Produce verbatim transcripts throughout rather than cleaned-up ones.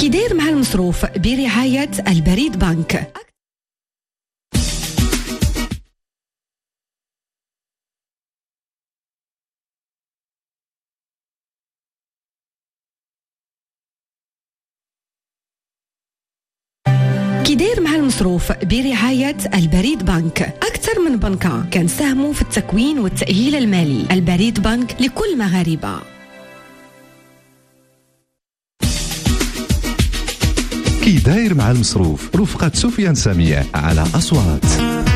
كي داير مع المصروف برعاية البريد بنك. كي داير مع المصروف برعاية البريد بنك. أكثر من بنكة كنساهموا في التكوين والتأهيل المالي. البريد بنك لكل المغاربة. كي داير مع المصروف رفقة سفيان سامية على أصوات.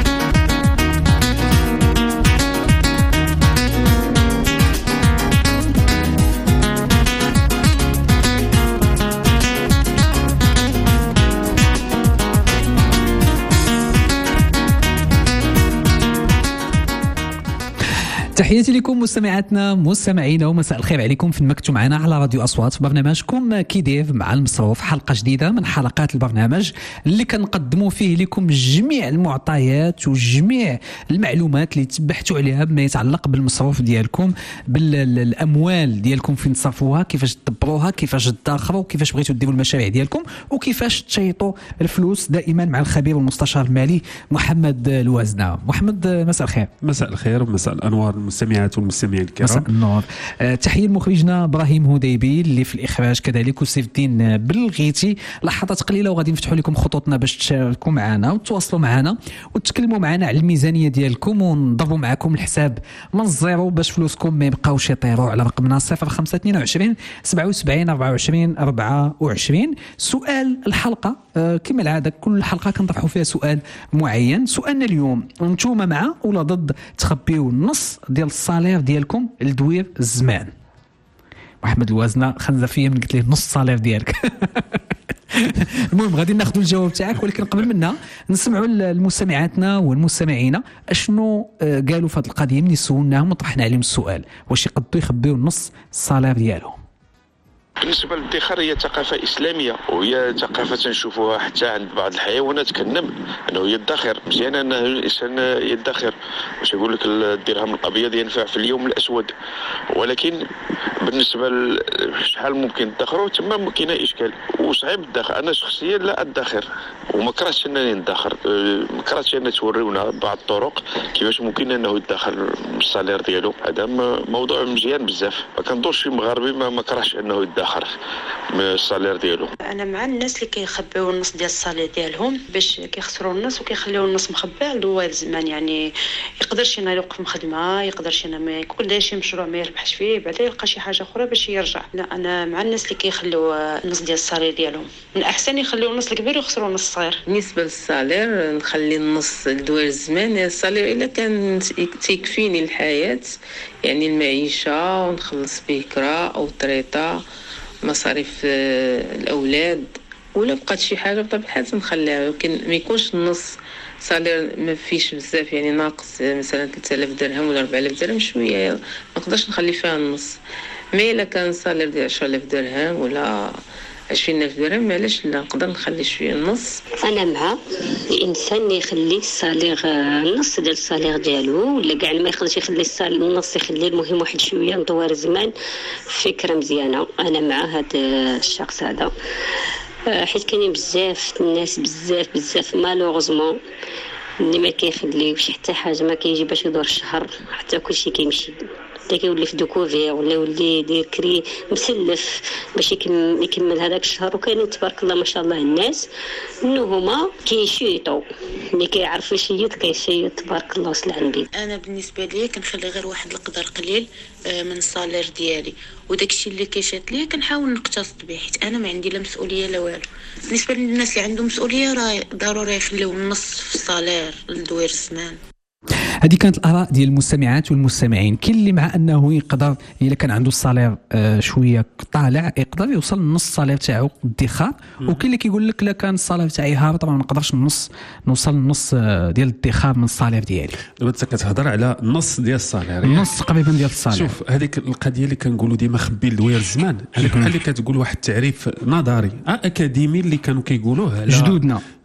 تحياتي لكم مستمعاتنا مستمعينا ومساء الخير عليكم في انكم معنا على راديو اصوات في برنامجكم كي داير مع المصروف، حلقه جديده من حلقات البرنامج اللي كنقدموا فيه لكم جميع المعطيات وجميع المعلومات اللي تبحثوا عليها بما يتعلق بالمصروف ديالكم، بالاموال ديالكم فين تصرفوها، كيفاش تدبروها، كيفاش تدخروا، كيفاش بغيتوا ديروا المشاريع ديالكم، وكيفاش تشيطوا الفلوس دائما مع الخبير والمستشار المالي محمد الوازنه. محمد مساء الخير. مساء الخير ومساء الانوار المستمعات والمستمعين الكرام. مساء النور. أه تحيه لمخرجنا ابراهيم هديبي اللي في الاخراج كذلك، وسيف الدين بلغيتي. لحظات قليله وغادي نفتحوا لكم خطوطنا باش تشاركوا معنا وتواصلوا معنا وتتكلموا معنا على الميزانيه ديالكم ونضربوا معكم الحساب من الزيرو باش فلوسكم ما يبقاوش يطيروا على رقمنا صفر خمسة اثنين وعشرين سبعة وسبعين أربعة وعشرين أربعة وعشرين. سؤال الحلقه أه كما العاده كل حلقه كنطرحوا فيها سؤال معين. سؤالنا اليوم، انتوما مع ولا ضد تخبيو النص ديال الصالير ديالكم لدوير الزمان؟ محمد الوازنه خنزه فيا من قلت ليه نص الصالير ديالك. المهم غادي ناخذوا الجواب تاعك، ولكن قبل منا نسمعوا المستمعاتنا والمستمعين اشنو قالوا في هذه القضيه ملي سولناهم وطرحنا عليهم السؤال، واش يقدروا يخبيو نص الصالير ديالهم. بالنسبه للادخار هي ثقافه اسلاميه، وهي ثقافه تنشوفوها حتى عند بعض الحيوانات كالنمل انه يدخر. مزيان انه الانسان يدخر، باش يقول لك الدرهم الابيض ينفع في اليوم الاسود، ولكن بالنسبه لشحال ممكن تدخروا تما ما كاين اشكال وصعيب الدخر. انا شخصيا لا ادخر وما كرهتش انني ندخر، ما كرهتش ان توريونا بعض الطرق كيفاش ممكن انه يدخر الصالير ديالو. هذا موضوع مزيان بزاف، ما كنظنش شي مغاربي ما كرهش انه يدخر من الصالير ديالو. انا مع الناس اللي كيخبيو النص ديال الصالير ديالهم باش كيخسروا النص وكيخليو النص مخبى لدوال الزمان. يعني يقدر شي نهار يوقف مخدمه، يقدر شي نهار ما يكون داير شي مشروع ما يربحش فيه، بعدا يلقى شي حاجه اخرى باش يرجع. لا انا مع الناس اللي كيخليو النص ديال الصالير ديالهم. من احسن يخليو النص الكبير ويخسروا النص الصغير. بالنسبه للصالير نخلي النص لدوال الزمان. الصالير الا كان تيكفيني الحياه، يعني المعيشه ونخلص به كرا او طريطه مصاريف الاولاد، ولا بقات شي حاجه بطبيعه الحال نخليها، ولكن ما يكونش النص صالير ما فيش بزاف، يعني ناقص مثلا ثلاثة آلاف درهم ولا أربعة آلاف درهم شويه، ما نقدرش نخلي فيها النص. ما الا كان صالير ديال عشرة آلاف درهم ولا عشرين ألف درهم معليش لا نقدر نخلي شويه النص. انا مع الانسان يخلي الصالير النص ديال الصالير ديالو، ولا كاع ما يقدرش يخلي الصالير النص يخلي المهم واحد شويه ندوار الزمان. فكره مزيانه، انا مع هذا الشخص هذا، حيت كاينين بزاف الناس بزاف بزاف مالوغوزمون اللي ما كيخليوش حتى حاجه، ما كيجي باش يدور الشهر حتى كلشي كيمشي، حتى كيولي في دوكوفير ولا يولي يدير كري مسلف باش يكمل, يكمل هذاك الشهر. وكاينين تبارك الله ما شاء الله الناس انه هما كيشيطوا، اللي كيعرفوا يشيط كيشيط تبارك الله وصل على البيت. انا بالنسبه لي كنخلي غير واحد القدر قليل من الصالير ديالي، وداك الشيء اللي كيشيط ليا كنحاول نقتصد به، حيت انا ما عندي لا مسؤوليه لا والو. بالنسبه للناس اللي عندهم مسؤوليه راه ضروري يخليو النص في الصالير لدوير الزمان. هذه كانت الآراء ديال المستمعات والمستمعين. كاين اللي مع أنه يقدر إذا كان عنده الصالير آه شوية طالع يقدر يوصل نص الصالير تاعو ادخار، وكاين اللي كيقول لك لا كان الصالير تاعي هابط ما نقدرش نص نوصل النص آه ديال الادخار من الصالير ديالي. دابا انت كتهضر على النص ديال الصالير، النص تقريبا ديال الصالير. شوف هذيك القضيه اللي كنقولوا ديما خبي لدوير الزمان، هذيك اللي كتقول واحد التعريف نظري اكاديمي اللي كانوا كيقولوه على جدودنا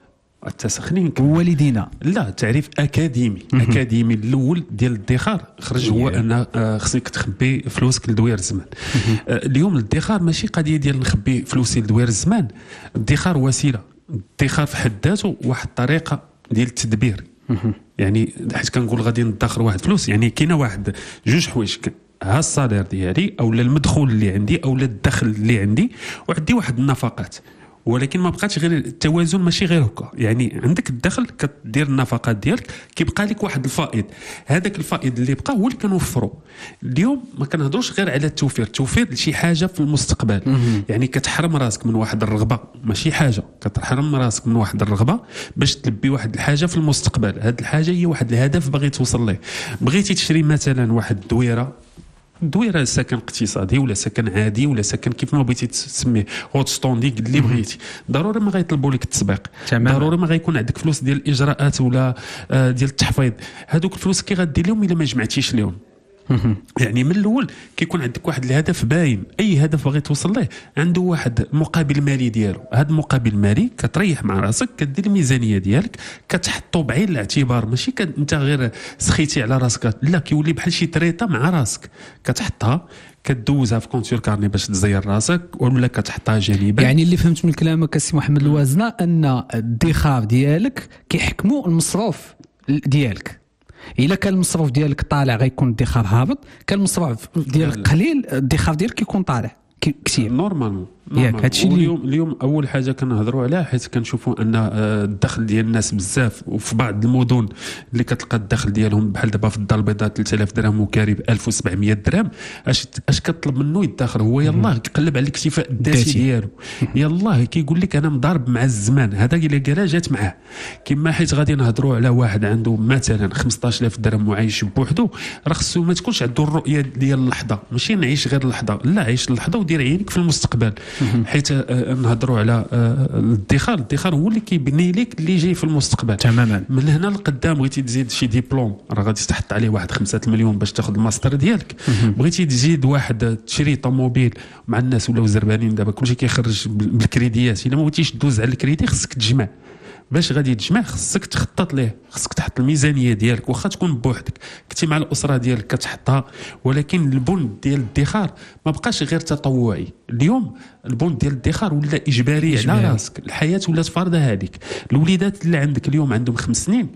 التسخين والدينا لا تعريف اكاديمي اكاديمي الاول ديال الادخار خرج هو ان خصك تخبي فلوسك لدوير الزمان. اليوم الادخار ماشي قضيه ديال نخبي فلوسي لدوير الزمان، الادخار وسيله، الادخار في حد ذاته واحد الطريقه ديال التدبير. يعني حيت كنقول غادي ندخر واحد فلوس، يعني كاينه واحد جوج حوايج، ها الصالير ديالي او المدخول اللي عندي او الدخل اللي عندي، وعندي واحد النفقات، ولكن ما بقاتش غير التوازن، ماشي غير هكا. يعني عندك الدخل كدير النفقات ديالك، كيبقى لك واحد الفائض، هذاك الفائض اللي بقى هو اللي كنوفروا. اليوم ما كنهضروش غير على التوفير، التوفير لشي حاجه في المستقبل. يعني كتحرم راسك من واحد الرغبه، ماشي حاجه، كتحرم راسك من واحد الرغبه باش تلبي واحد الحاجه في المستقبل. هذه الحاجه هي واحد الهدف باغي توصل ليه. بغيتي تشري مثلا واحد الدويره، دويره سكن اقتصادي ولا سكن عادي ولا سكن كيف ما بغيتي تسميه، هوت ستونديك اللي بغيتي، ضروري ما غيطلبوا لك التسبيق، ضروري ما غيكون عندك فلوس ديال الاجراءات ولا ديال التحفيظ. هذوك الفلوس كي غدير لهم الا ما جمعتيش لهم. يعني من الاول كيكون عندك واحد الهدف باين، اي هدف باغي توصل ليه عنده واحد مقابل مالي ديالو. هذا المقابل المالي كتريح مع راسك، كدير الميزانيه ديالك، كتحطو بعين الاعتبار، ماشي انت غير سخيتي على راسك، لا، كيولي بحال شي تريطه مع راسك، كتحطها كدوزها في كونتور كارني باش تزير راسك، ولا كتحطها جانبا. يعني اللي فهمت من كلامك السي محمد الوازنه ان الادخار ديالك كيحكموا المصروف ديالك. الا كان المصروف ديالك طالع غيكون الادخار هابط، كان المصروف ديالك قليل الادخار ديالك كيكون طالع كثير نورمالمون. ياك هادشي اللي اليوم اليوم اول حاجه كنهضروا عليها، حيت كنشوفوا ان الدخل ديال الناس بزاف، وفي بعض المدن اللي كتلقى الدخل ديالهم بحال دابا في الدار البيضاء ثلاثة آلاف درهم وكاري ب ألف وسبعمية درهم، اش اش كطلب منه يدخر؟ هو يلاه كيقلب على الاكتفاء الذاتي ديالو، يلاه كيقول لك انا مضارب مع الزمان. هذا الا قالها جات معاه. كما حيت غادي نهضروا على واحد عنده مثلا خمسطاش ألف درهم وعايش بوحدو، راه خصو ما تكونش عنده الرؤيه ديال اللحظه، ماشي نعيش غير اللحظه، لا، عيش اللحظه ودير عينيك في المستقبل. حيت نهضروا على الادخار، الادخار هو اللي كيبني لك اللي جاي في المستقبل تماما. من هنا لقدام بغيتي تزيد شي ديبلوم، راه غادي تحط عليه واحد خمسة المليون باش تاخذ الماستر ديالك. بغيتي تزيد واحد تشري طوموبيل، مع الناس ولاو زربانين دابا كلشي كيخرج بالكريديات، الا ما بغيتيش دوز على الكريدي خصك تجمع. باش غادي تجمع خصك تخطط ليه، خصك تحط الميزانيه ديالك، واخا تكون بوحدك، كنتي مع الاسره ديالك كتحطها، ولكن البن ديال الادخار ما بقاش غير تطوعي. اليوم البن ديال الادخار ولا اجباري على راسك، الحياه ولات فرضه هذيك. الوليدات اللي عندك اليوم عندهم خمس سنين،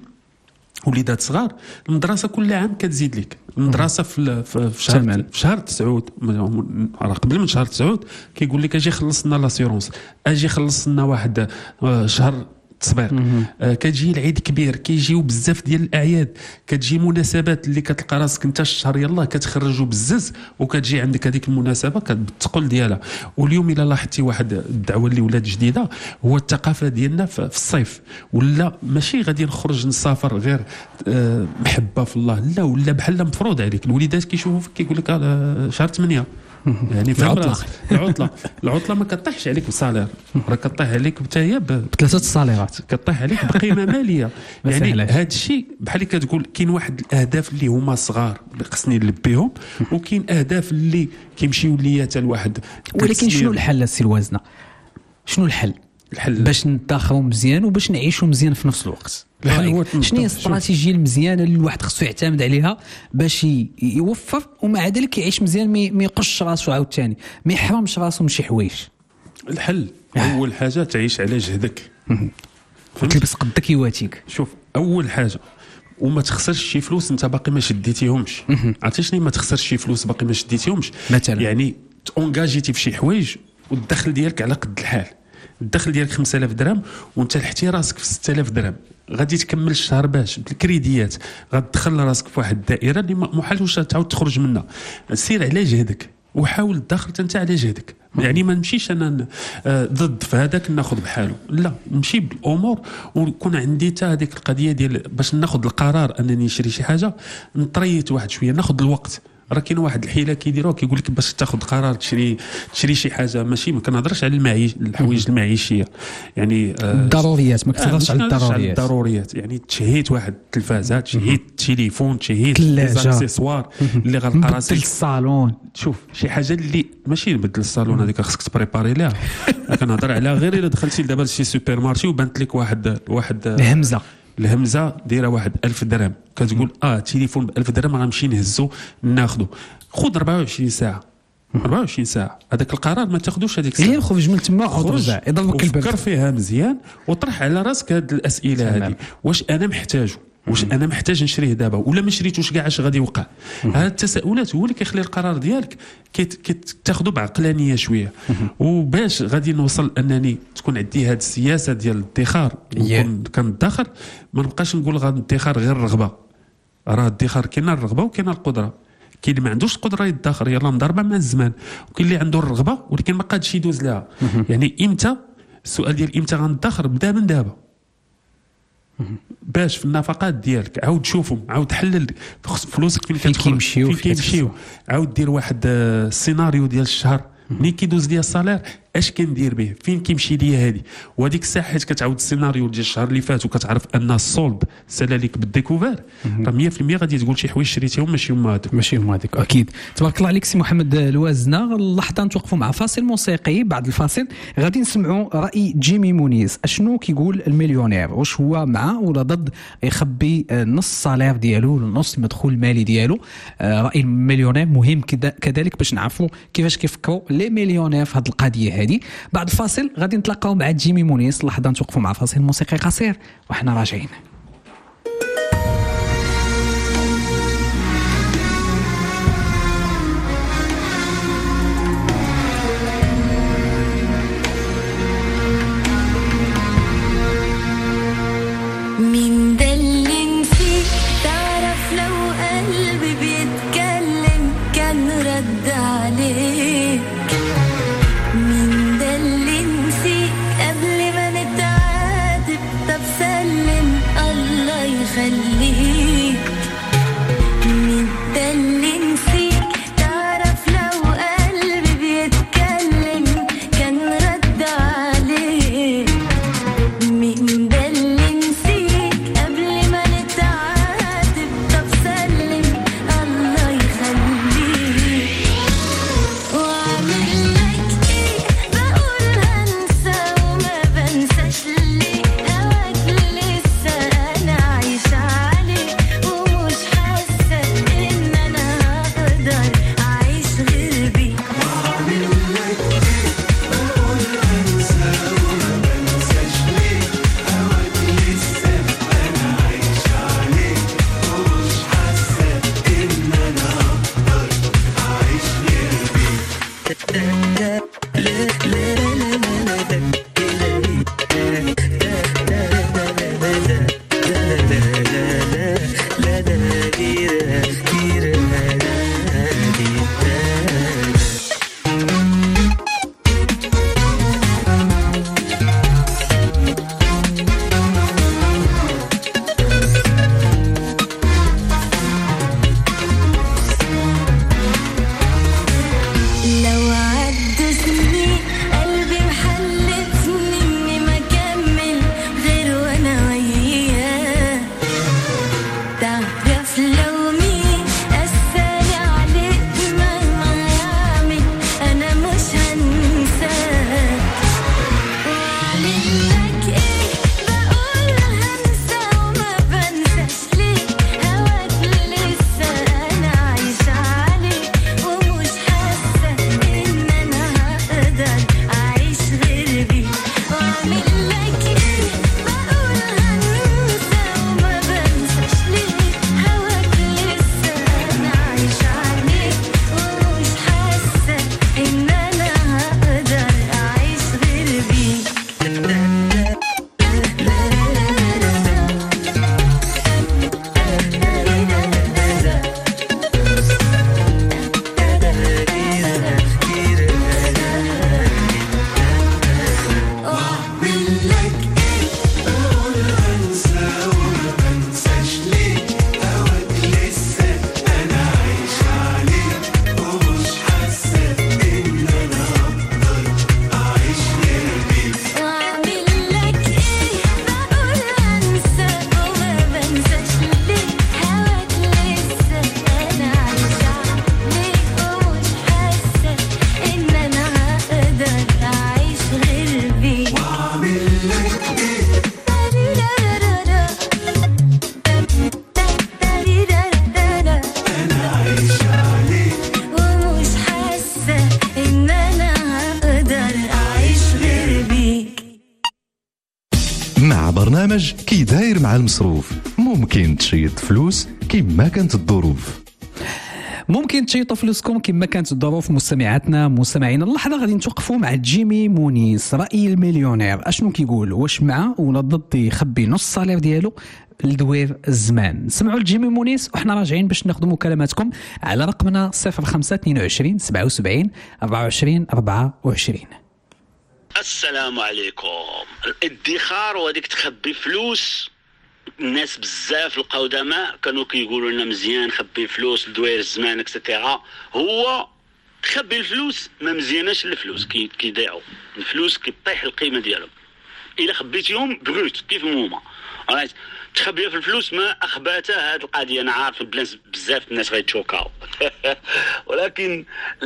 وليدات صغار، المدرسه كل عام كتزيد لك المدرسه في في شهر في شهر تسعود، راه قبل من شهر تسعود كيقول لك اجي خلص لنا لاسيرونس، اجي خلص لنا واحد شهر تسبيق. آه كتجي العيد كبير، كيجيو بزاف ديال الاعياد، كتجي مناسبات اللي كتلقى راسك انت الشهر يلاه كتخرجوا بزز، وكتجي عندك هذيك المناسبه بالثقل ديالها. واليوم الا لاحظتي واحد الدعوه اللي ولات جديده، هو الثقافه ديالنا في الصيف، ولا ماشي غادي نخرج نسافر غير آه محبه في الله، لا، ولا بحال مفروض عليك. الوليدات كيشوفوا فيك كيقول لك آه شهر ثمانية، يعني في العطله العطله العطله ما كطيحش عليك بصالير، راه كطيح عليك حتى هي بثلاثه الصاليرات، كطيح عليك بقيمه ماليه. يعني هذا الشيء بحال اللي كتقول كاين واحد الاهداف اللي هما صغار اللي خصني نلبيهم، وكاين اهداف اللي كيمشيو ليا حتى لواحد. ولكن شنو الحل السي الوازنه؟ شنو الحل؟ الحل باش ندخروا مزيان وباش نعيشوا مزيان في نفس الوقت. شنو هي الاستراتيجيه المزيانه اللي الواحد خصو يعتمد عليها باش يوفر ومع ذلك يعيش مزيان، ما يقش راسو عاوتاني، ما يحرمش راسو من شي حوايج؟ الحل اول حاجه تعيش على جهدك، تلبس قدك يواتيك. شوف اول حاجه، وما تخسرش شي فلوس انت باقي ما شديتيهمش. عرفتي شنو ما تخسرش شي فلوس باقي ما شديتيهمش؟ مثلا يعني تونجاجيتي في شي حوايج والدخل ديالك على قد الحال، الدخل ديالك خمسة آلاف درهم وانت لحتي راسك في ستة آلاف درهم، غادي تكمل الشهر باش بالكريديات غتدخل راسك في واحد الدائره اللي محال واش تعاود تخرج منها. سير على جهدك وحاول تدخل انت على جهدك. يعني ما نمشيش انا ضد في هذاك ناخذ بحاله، لا، نمشي بالامور ويكون عندي حتى هذيك القضيه ديال باش ناخذ القرار انني نشري شي حاجه، نطريت واحد شويه، ناخذ الوقت، راه كاين واحد الحيله كيديروها كيقول لك باش تاخذ قرار تشري تشري شي حاجه ماشي ما كنهضرش على المعيش الحوايج المعيشيه يعني الضروريات ما كتهضرش على الضروريات الضروريات يعني تشهيت واحد التلفازه تشهيت التليفون تشهيت ليزاكسيسوار اللي غنلقى راسك بدل الصالون شوف شي حاجه اللي ماشي نبدل الصالون هذيك خصك تبريباري ليها كنهضر عليها غير الا دخلتي دابا لشي سوبر مارشي وبانت لك واحد واحد الهمزه الهمزه دايره واحد ألف درهم كتقول اه تليفون ب ألف درهم غنمشي نهزو ناخذو خذ أربعة وعشرين ساعه أربعة وعشرين ساعه هذاك القرار ما تاخذوش هذيك الساعه غير خرج من تما خرج يضربك الباب فكر فيها مزيان وطرح على راسك هاد الاسئله هذه واش انا محتاجه واش انا محتاج نشريه دابا ولا ما شريتوش كاع اش غادي يوقع هاد التساؤلات هو اللي كيخلي القرار ديالك كتاخذه بعقلانيه شويه وباش غادي نوصل انني تكون عندي هاد السياسه ديال الادخار نكون كندخر ما نبقاش نقول غادي غير الرغبه راه الادخار كاين الرغبه وكاين القدره كاين اللي ما عندوش القدره يدخر يلاه مضربه مع الزمان وكاين اللي عنده الرغبه ولكن ما قادش يدوز لها يعني امتى السؤال ديال امتى غندخر بدا من دابا باش في النفقات ديالك عاود شوفهم عاود حلل فلوسك فين كيمشيو فين كيمشيو عاود دير واحد السيناريو ديال الشهر ملي كيدوز ليا الصالير اش كندير به فين كيمشي ليا هذه وهذيك الساعه حيت كتعاود السيناريو ديال الشهر اللي فات وكتعرف ان السولد سالاليك بالديكوفير راه مية في المية غادي تقول شي حوايج شريتيهم ماشي هما هذوك ماشي هما هذوك اكيد. تبارك الله عليك سي محمد الوازنه. اللحظه نتوقفوا مع فاصل موسيقي بعد الفاصل غادي نسمعوا راي جيمي مونيز اشنو كيقول المليونير واش هو مع ولا ضد يخبي نص الصالير ديالو نص المدخول المالي ديالو. راي المليونير مهم كذلك باش نعرفوا كيفاش كيفكروا لي مليونير في هذه القضيه هذه. بعد الفاصل غادي نتلاقاو مع جيمي مونيز. لحظه نتوقفوا مع فاصل موسيقي قصير وحنا راجعين. مين ده اللي نسيت تعرف لو قلبي بيتكلم كان رد عليك. مين ده اللي نسيت قبل ما نتعاتب طب سلم البرنامج كي داير مع المصروف. ممكن تشيط فلوس كما كانت الظروف. ممكن تشيطوا فلوسكم كما كانت الظروف. مستمعاتنا مستمعين اللحظه غادي نتوقفوا مع جيمي مونيس رأي المليونير. اشنو كيقول؟ واش مع ولا ضد يخبي نص الصالير ديالو لدوير الزمان؟ سمعوا الجيمي مونيس وحنا راجعين باش ناخذ مكالماتكم على رقمنا صفر خمسة اثنين وعشرين سبعة وسبعين أربعة وعشرين أربعة وعشرين. السلام عليكم. الادخار وهذيك تخبي فلوس، الناس بزاف القدماء كانوا كيقولوا لنا مزيان خبي فلوس دوير الزمان اكسترا. هو خبي الفلوس ما مزياناش الفلوس كي كيضيعوا الفلوس، كيطيح القيمه ديالهم الا خبيتيهم بروت كيف هما. رايت تخبيها في الفلوس ما اخباتها هذه القضيه. انا عارف بزاف الناس غيتشوكاو ولكن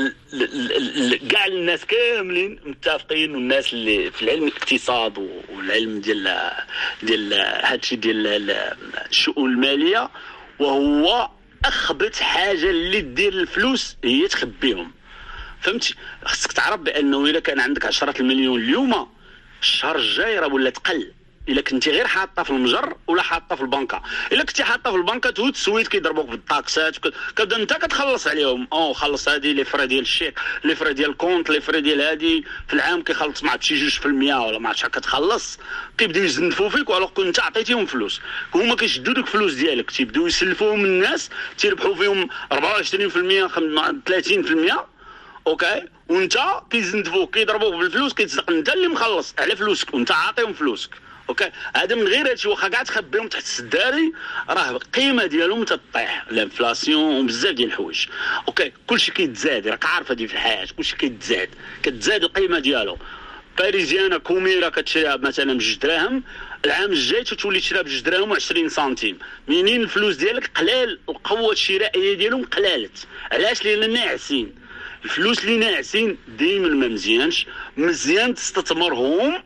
كاع الناس كاملين متفقين، والناس اللي في العلم الاقتصاد والعلم ديال ديال هادشي ديال الشؤون الماليه، وهو اخبت حاجه اللي دير الفلوس هي تخبيهم. فهمتي؟ خصك تعرف بانه اذا كان عندك عشرة المليون اليوم، الشهر الجاي راه ولا تقل الا كنتي غير حاطه في المجر ولا حاطه في البنكه. الا كنتي حاطه في البنكه تهود سويت كيضربوك بالطاكسات، كتبدا انت كتخلص عليهم. او خلص هذه لي فرا ديال الشيك، لي فرا ديال الكونط، لي فرا ديال هذه في العام كيخلص مع شي جوج في المية ولا ما عرفتش كتخلص. كيبداو يزنفوا فيك ولو كنت عطيتيهم فلوس. هما كيشدوا ديك الفلوس ديالك تيبداو يسلفوهم الناس، تيربحوا فيهم أربعة وعشرين بالمية ثلاثين بالمية. اوكي، وانت كيزندفوك كيضربوك بالفلوس، كيتصدق انت اللي مخلص على فلوسك وانت عاطيهم فلوسك. اوكي، هذا من غير هادشي. واخا كاع تخبيهم تحت السداري راه القيمه ديالهم تطيح، الانفلاسيون وبزاف ديال الحوايج. اوكي، كلشي كيتزاد، راك عارف هذه في الحياه كلشي كيتزاد، كتزاد القيمه ديالو. باريزيانا كوميره كتشريها مثلا بجوج دراهم، العام الجاي تولي تشريها بجوج دراهم وعشرين سنتيم. منين الفلوس ديالك قلال، القوه الشرائيه ديالهم قلالت. علاش؟ لان ناعسين. الفلوس اللي ناعسين ديما ما مزيانش. مزيان تستثمرهم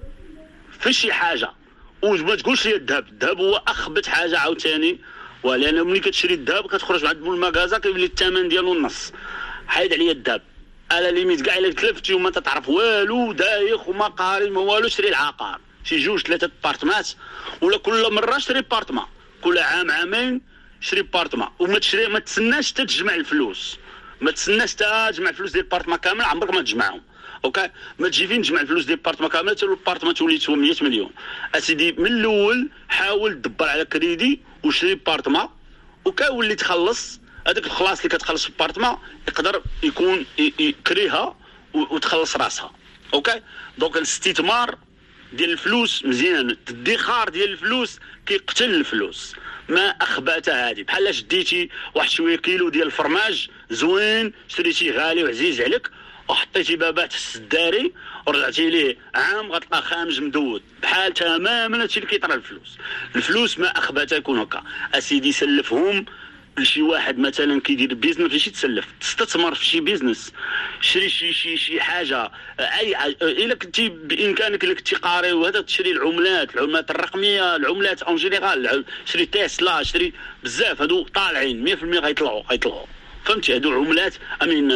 في شي حاجه، وما تقولش لي الذهب. الذهب هو اخبت حاجه عاوتاني، ولان ملي كتشري الذهب كتخرج مع المكازا كيولي الثمن ديالو النص. حيد عليا الذهب على ليميت كاع الا تلفتي وما تتعرف والو، دايخ وما قاري ما والو، شري العقار، شي جوج ثلاثه بارتمات، ولا كل مره شري بارتمان، كل عام عامين شري بارتمان. وما تشري ما تسناش حتى تجمع الفلوس، ما تسناش حتى تجمع الفلوس ديال البارتمان كامل، عمرك ما تجمعهم. اوكي، ما تجي فين تجمع الفلوس ديال البارتمان كامل حتى البارتمان تولي تسوى مية مليون. اسيدي من الاول حاول تدبر على كريدي وشري بارتمان. اوكي، واللي تخلص هذاك الخلاص اللي كتخلص في البارتمان يقدر يكون يكريها وتخلص راسها. اوكي، دونك الاستثمار ديال الفلوس مزيان، الادخار ديال الفلوس كيقتل الفلوس. ما اخباتها هذه بحال شديتي واحد شويه كيلو ديال الفرماج زوين، شريتيه غالي وعزيز عليك، وحطيتي بابات في السداري ورجعتي ليه عام غتلقى خامج مدود، بحال تماما هادشي اللي كيطرى الفلوس. الفلوس ما اخباتها يكون هكا. اسيدي سلفهم لشي واحد مثلا كيدير بيزنس، ماشي تسلف، تستثمر في شي بيزنس، شري شي شي شي حاجه. اي الا كنتي بامكانك الا كنتي قاري وهذا تشري العملات، العملات الرقميه، العملات اون جينيرال، شري تسلا، شري بزاف هادو طالعين مية بالمية غيطلعوا غيطلعوا فهمتي؟ هادو العملات امين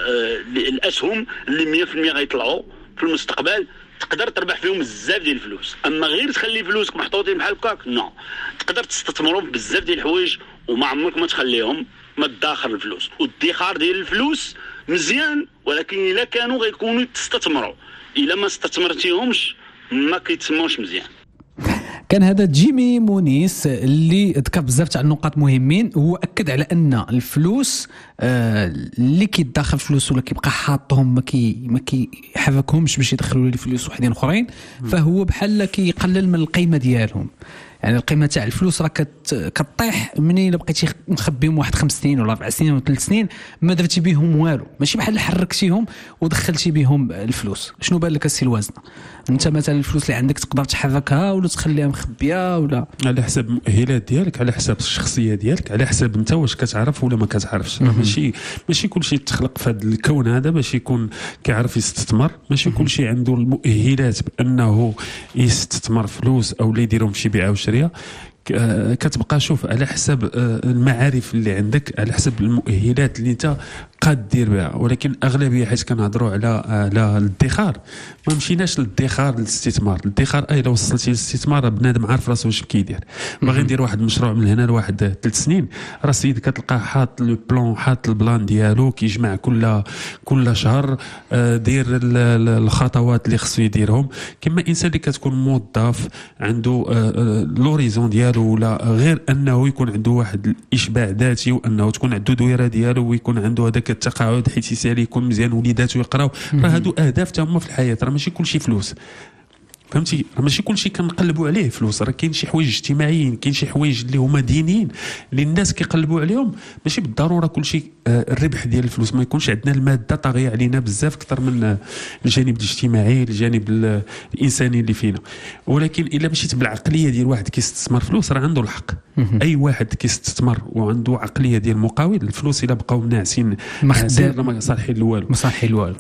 الاسهم اللي مية بالمية غيطلعوا في المستقبل، تقدر تربح فيهم بزاف ديال الفلوس. اما غير تخلي فلوسك محطوطين بحال هكاك نو، تقدر تستثمرهم بزاف ديال الحوايج وما عمرك ما تخليهم ما تداخر الفلوس. والادخار ديال الفلوس مزيان، ولكن الا كانوا غيكونوا تستثمروا، الا ما استثمرتيهمش ما كيتسموش مزيان. كان هذا جيمي مونيس اللي ذكر بزاف تاع النقاط مهمين. هو اكد على ان الفلوس آه اللي كيدخل فلوس ولا كيبقى حاطهم ما كي ما كيحركهمش باش يدخلوا لي فلوس وحدين اخرين، فهو بحال كيقلل من القيمه ديالهم. يعني القيمه تاع الفلوس راه كت كطيح منين بقيتي مخبيهم واحد خمس سنين ولا اربع سنين ولا ثلاث سنين ما درتي بهم والو، ماشي بحال حركتيهم ودخلتي بهم الفلوس. شنو بان لك السي الوزنه؟ انت مثلا الفلوس اللي عندك تقدر تحركها ولا تخليها مخبيه ولا على حسب المؤهلات ديالك، على حسب الشخصيه ديالك، على حسب انت واش كتعرف ولا ما كتعرفش. ماشي ماشي كلشي تخلق في هذا الكون هذا باش يكون كيعرف يستثمر، ماشي كلشي عنده المؤهلات بانه يستثمر فلوس او لا يديرهم شي بيعه وشريه. كتبقى شوف على حسب المعارف اللي عندك، على حسب المؤهلات اللي انت قاد دير بها. ولكن اغلبيه حيت كنهضروا على على الادخار ما مشيناش للادخار للاستثمار. الادخار اي لو وصلتي للاستثمار بنادم عارف راسو واش كيدير. باغي ندير واحد المشروع من هنا لواحد ثلاث سنين راه السيد كتلقاه حاط لو بلان حاط البلان ديالو كيجمع كل كل شهر دير الخطوات اللي خصو يديرهم. كما انسان اللي كتكون موظف عنده لوريزون ديالو ولا غير انه يكون عنده واحد الاشباع ذاتي وانه تكون عنده دويره ديالو ويكون عنده هذاك التقاعد حيت يسالي يكون مزيان وليداتو يقراو. راه هادو اهداف تا هما في الحياه. راه ماشي كلشي فلوس فهمتي. راه ماشي كلشي كنقلبوا عليه فلوس. راه كاين شي حوايج اجتماعيين كاين شي حوايج اللي هما دينيين اللي الناس كيقلبوا عليهم. ماشي بالضروره كلشي الربح ديال الفلوس. ما يكونش عندنا الماده طاغيه علينا بزاف اكثر من الجانب الاجتماعي الجانب الانساني اللي فينا. ولكن الا مشيت بالعقليه ديال واحد كيستثمر فلوس راه عنده الحق. اي واحد كيستثمر وعنده عقليه ديال مقاول الفلوس الا بقاو ناعسين ما صالحين لوالو ما صالحين لوالو.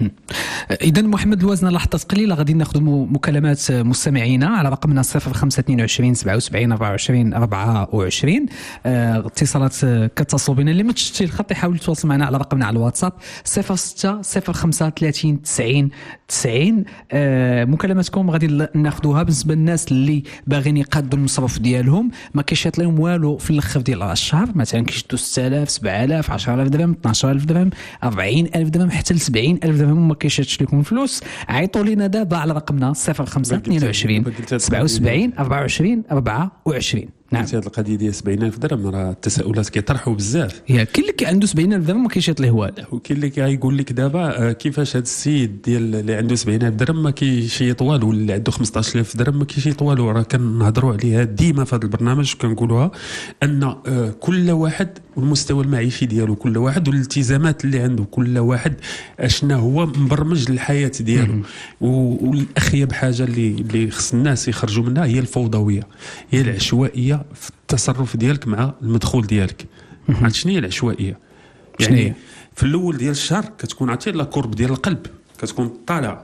إذا محمد الوازنة لحظات قليلة غادي ناخذ مكالمات مستمعينا على رقمنا صفر خمسة اثنين وعشرين سبعة وسبعين أربعة وعشرين أربعة وعشرين. اه اتصالات كتصلوا بنا اللي ما تشتي الخط يحاول يتواصل معنا على رقمنا على الواتساب صفر ستة صفر خمسة ثلاثين تسعين تسعين. اه مكالماتكم غادي ناخذوها. بالنسبة للناس اللي باغيين يقادوا المصروف ديالهم ما كيشاط لهم والو في الاخر ديال الشهر مثلا كيشدوا ستة آلاف سبعة آلاف عشرة آلاف درهم اثناش ألف درهم أربعين ألف درهم حتى ل سبعين ألف درهم ما كيشاتش لكم فلوس. عيطوا لنا دابا على رقمنا صفر خمسة اثنين وعشرين سبعة وسبعين أربعة وعشرين أربعة وعشرين. نعم هذه القضيه ديال سبعين ألف درهم راه التساؤلات كيطرحوا بزاف. يا كاين اللي عنده سبعين ألف درهم ما كيشات ليه والو وكاين اللي كيقول لك دابا كيفاش هذا السيد ديال اللي عنده سبعين ألف درهم ما كيشيط والو واللي عنده خمسطاش ألف درهم ما كيشيط والو. راه كنهضروا عليها ديما في هذا البرنامج وكنقولوها ان كل واحد والمستوى المعيشي ديالو كل واحد والالتزامات اللي عنده كل واحد اشنا هو مبرمج للحياه ديالو. والاخيب حاجه اللي اللي خص الناس يخرجوا منها هي الفوضويه هي العشوائيه في التصرف ديالك مع المدخول ديالك. عرفت شنو هي العشوائيه؟ يعني في الاول ديال الشهر كتكون عرفتي لا كورب ديال القلب كتكون طالعه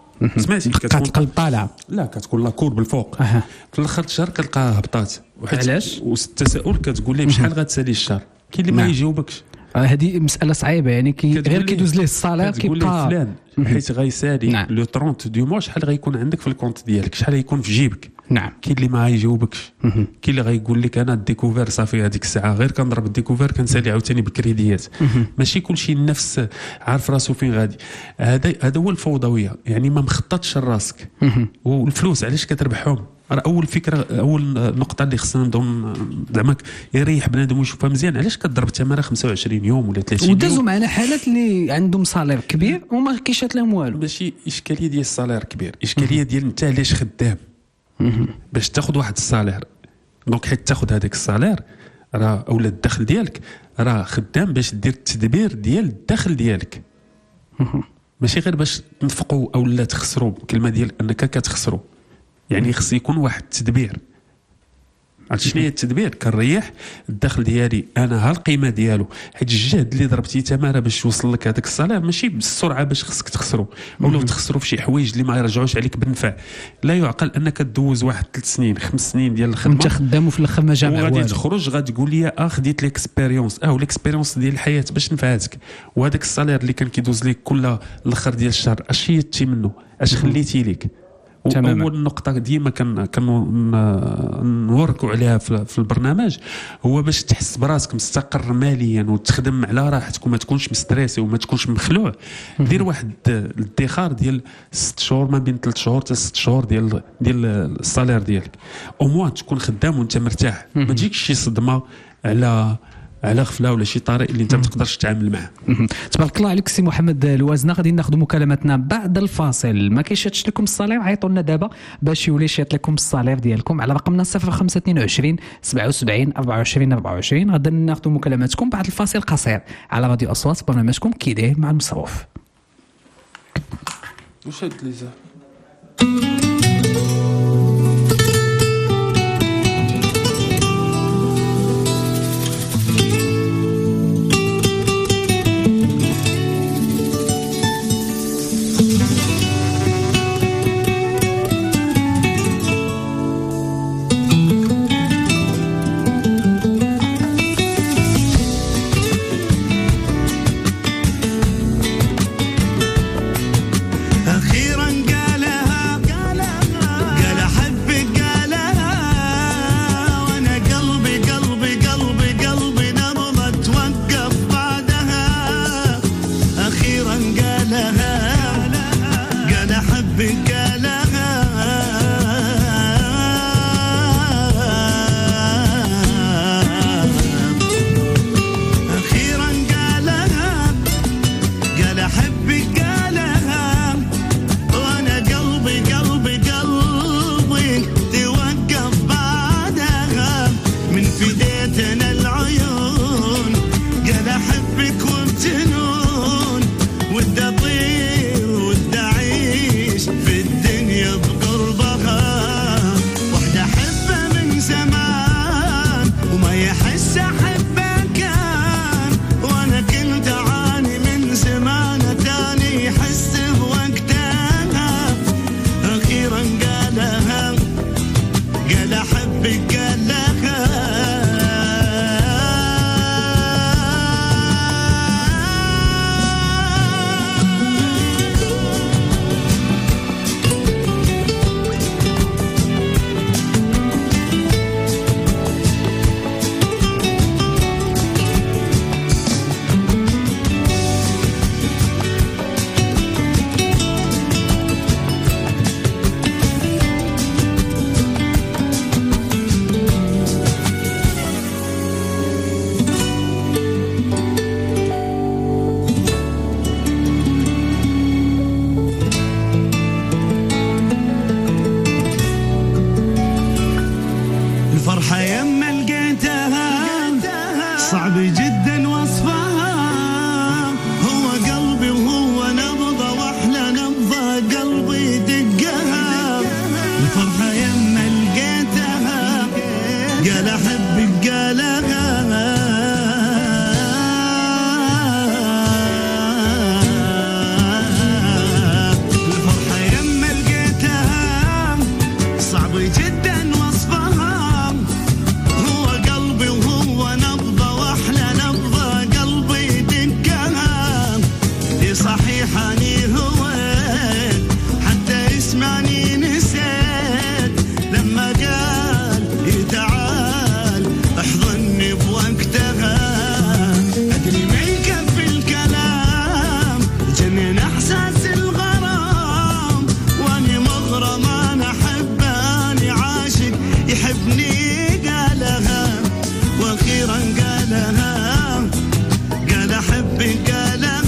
سمعتي كتكون القلب طالعه لا كتكون لا كورب الفوق. أه. في الاخر الشهر كتلقاها هبطات. علاش؟ والتساؤل كتقول لي بشحال غتسالي الشهر. كاين اللي ما نعم. يجاوبكش. هذه مساله صعيبه يعني كي غير كيدوز ليه الصالير كيبقى فلان حيت غيسالي نعم. لو ثلاثين دو موا شحال غيكون عندك في الكونت ديالك شحال غيكون في جيبك. نعم كاين اللي ما غيجاوبكش. كاين اللي غيقول لك انا الديكوفير صافي هذيك الساعه غير كنضرب الديكوفير كنسالي عاوتاني بالكريديات. ماشي كلشي النفس عارف راسو فين غادي. هذا هذا هو الفوضويه يعني ما مخططش لراسك. والفلوس علاش كتربحهم راه اول فكره اول نقطه اللي خصنا نضم زعما يريح بنادم ويشوفها مزيان. علاش كتضرب ثمنها خمسة وعشرين يوم ولا ثلاثين يوم؟ ودازوا معنا حالات اللي عندهم صالير كبير وما كيشات لهم والو. ماشي اشكاليه ديال الصالير كبير اشكاليه ديال انت علاش خدام باش تاخذ واحد الصالير. دونك حيت تاخذ هذاك الصالير راه اولا الدخل ديالك راه خدام باش دير التدبير ديال الدخل ديالك ماشي غير باش تنفقوا اولا تخسروا. كلمه ديال انك كتخسروا يعني خص يكون واحد التدبير. عرفت شنو هي التدبير؟ كنريح الدخل ديالي انا ها القيمه ديالو حيت الجهد اللي ضربتي تماره باش توصل لك هذاك الصالير ماشي بالسرعه باش خصك تخسروا او لو تخسروا في شي حوايج اللي ما يرجعوش عليك بالنفع. لا يعقل انك تدوز واحد ثلاث سنين خمس سنين ديال الخدمه انت خدام وفي الاخر ما جامع والو وغادي تخرج غادي تقول لي اه خديت ليكسبيريونس اه والاكسبيريونس ديال الحياه باش نفعتك. وهذاك الصالير اللي كان كيدوز لك كل الاخر ديال الشهر اش شيتي منه اش خليتي ليك. اول نقطه ديما كن كنوركوا عليها في البرنامج هو باش تحس براسك مستقر ماليا وتخدم على راحتك وما تكونش مستريسي وما تكونش مخلوع. دير واحد الادخار ديال ست شهور ما بين ثلاث شهور حتى ست شهور ديال ديال الصالير ديالك او موان تكون خدام وانت مرتاح. ما تجيكش شي صدمه على على غفله ولا شي طريق اللي انت ما تقدرش تتعامل معه. تبارك الله عليك سي محمد الوازنه. غادي ناخذوا مكالماتنا بعد الفاصل. ما كيشاتش لكم الصالير عيطوا لنا دابا باش يولي شات لكم الصالير ديالكم على رقمنا صفر خمسة اثنين وعشرين سبعة وسبعين أربعة وعشرين أربعة وعشرين. غادي ناخذوا مكالماتكم بعد الفاصل قصير على راديو اصوات برنامجكم كي داير مع المصروف. واش هاد ليزا الفرحة يما لقيتها صعب جدا وصفها، هو قلبي وهو نبضة واحلى نبضة قلبي دقها. الفرحة يما لقيتها قال احبك قالها، الفرحة يما لقيتها صعب جدا وصفها، هو قلبي وهو نبضة واحلى نبضة قلبي دقها. دي صحيحة اني هويت حتى يسمعني نسيت لما قال لي تعال احضني بوقتها. ادري ما يكفي الكلام جنن احساس الغرام، واني مغرم انا احبه اني عاشق يحبني قالها، واخيرا قالها قال احبك قالها.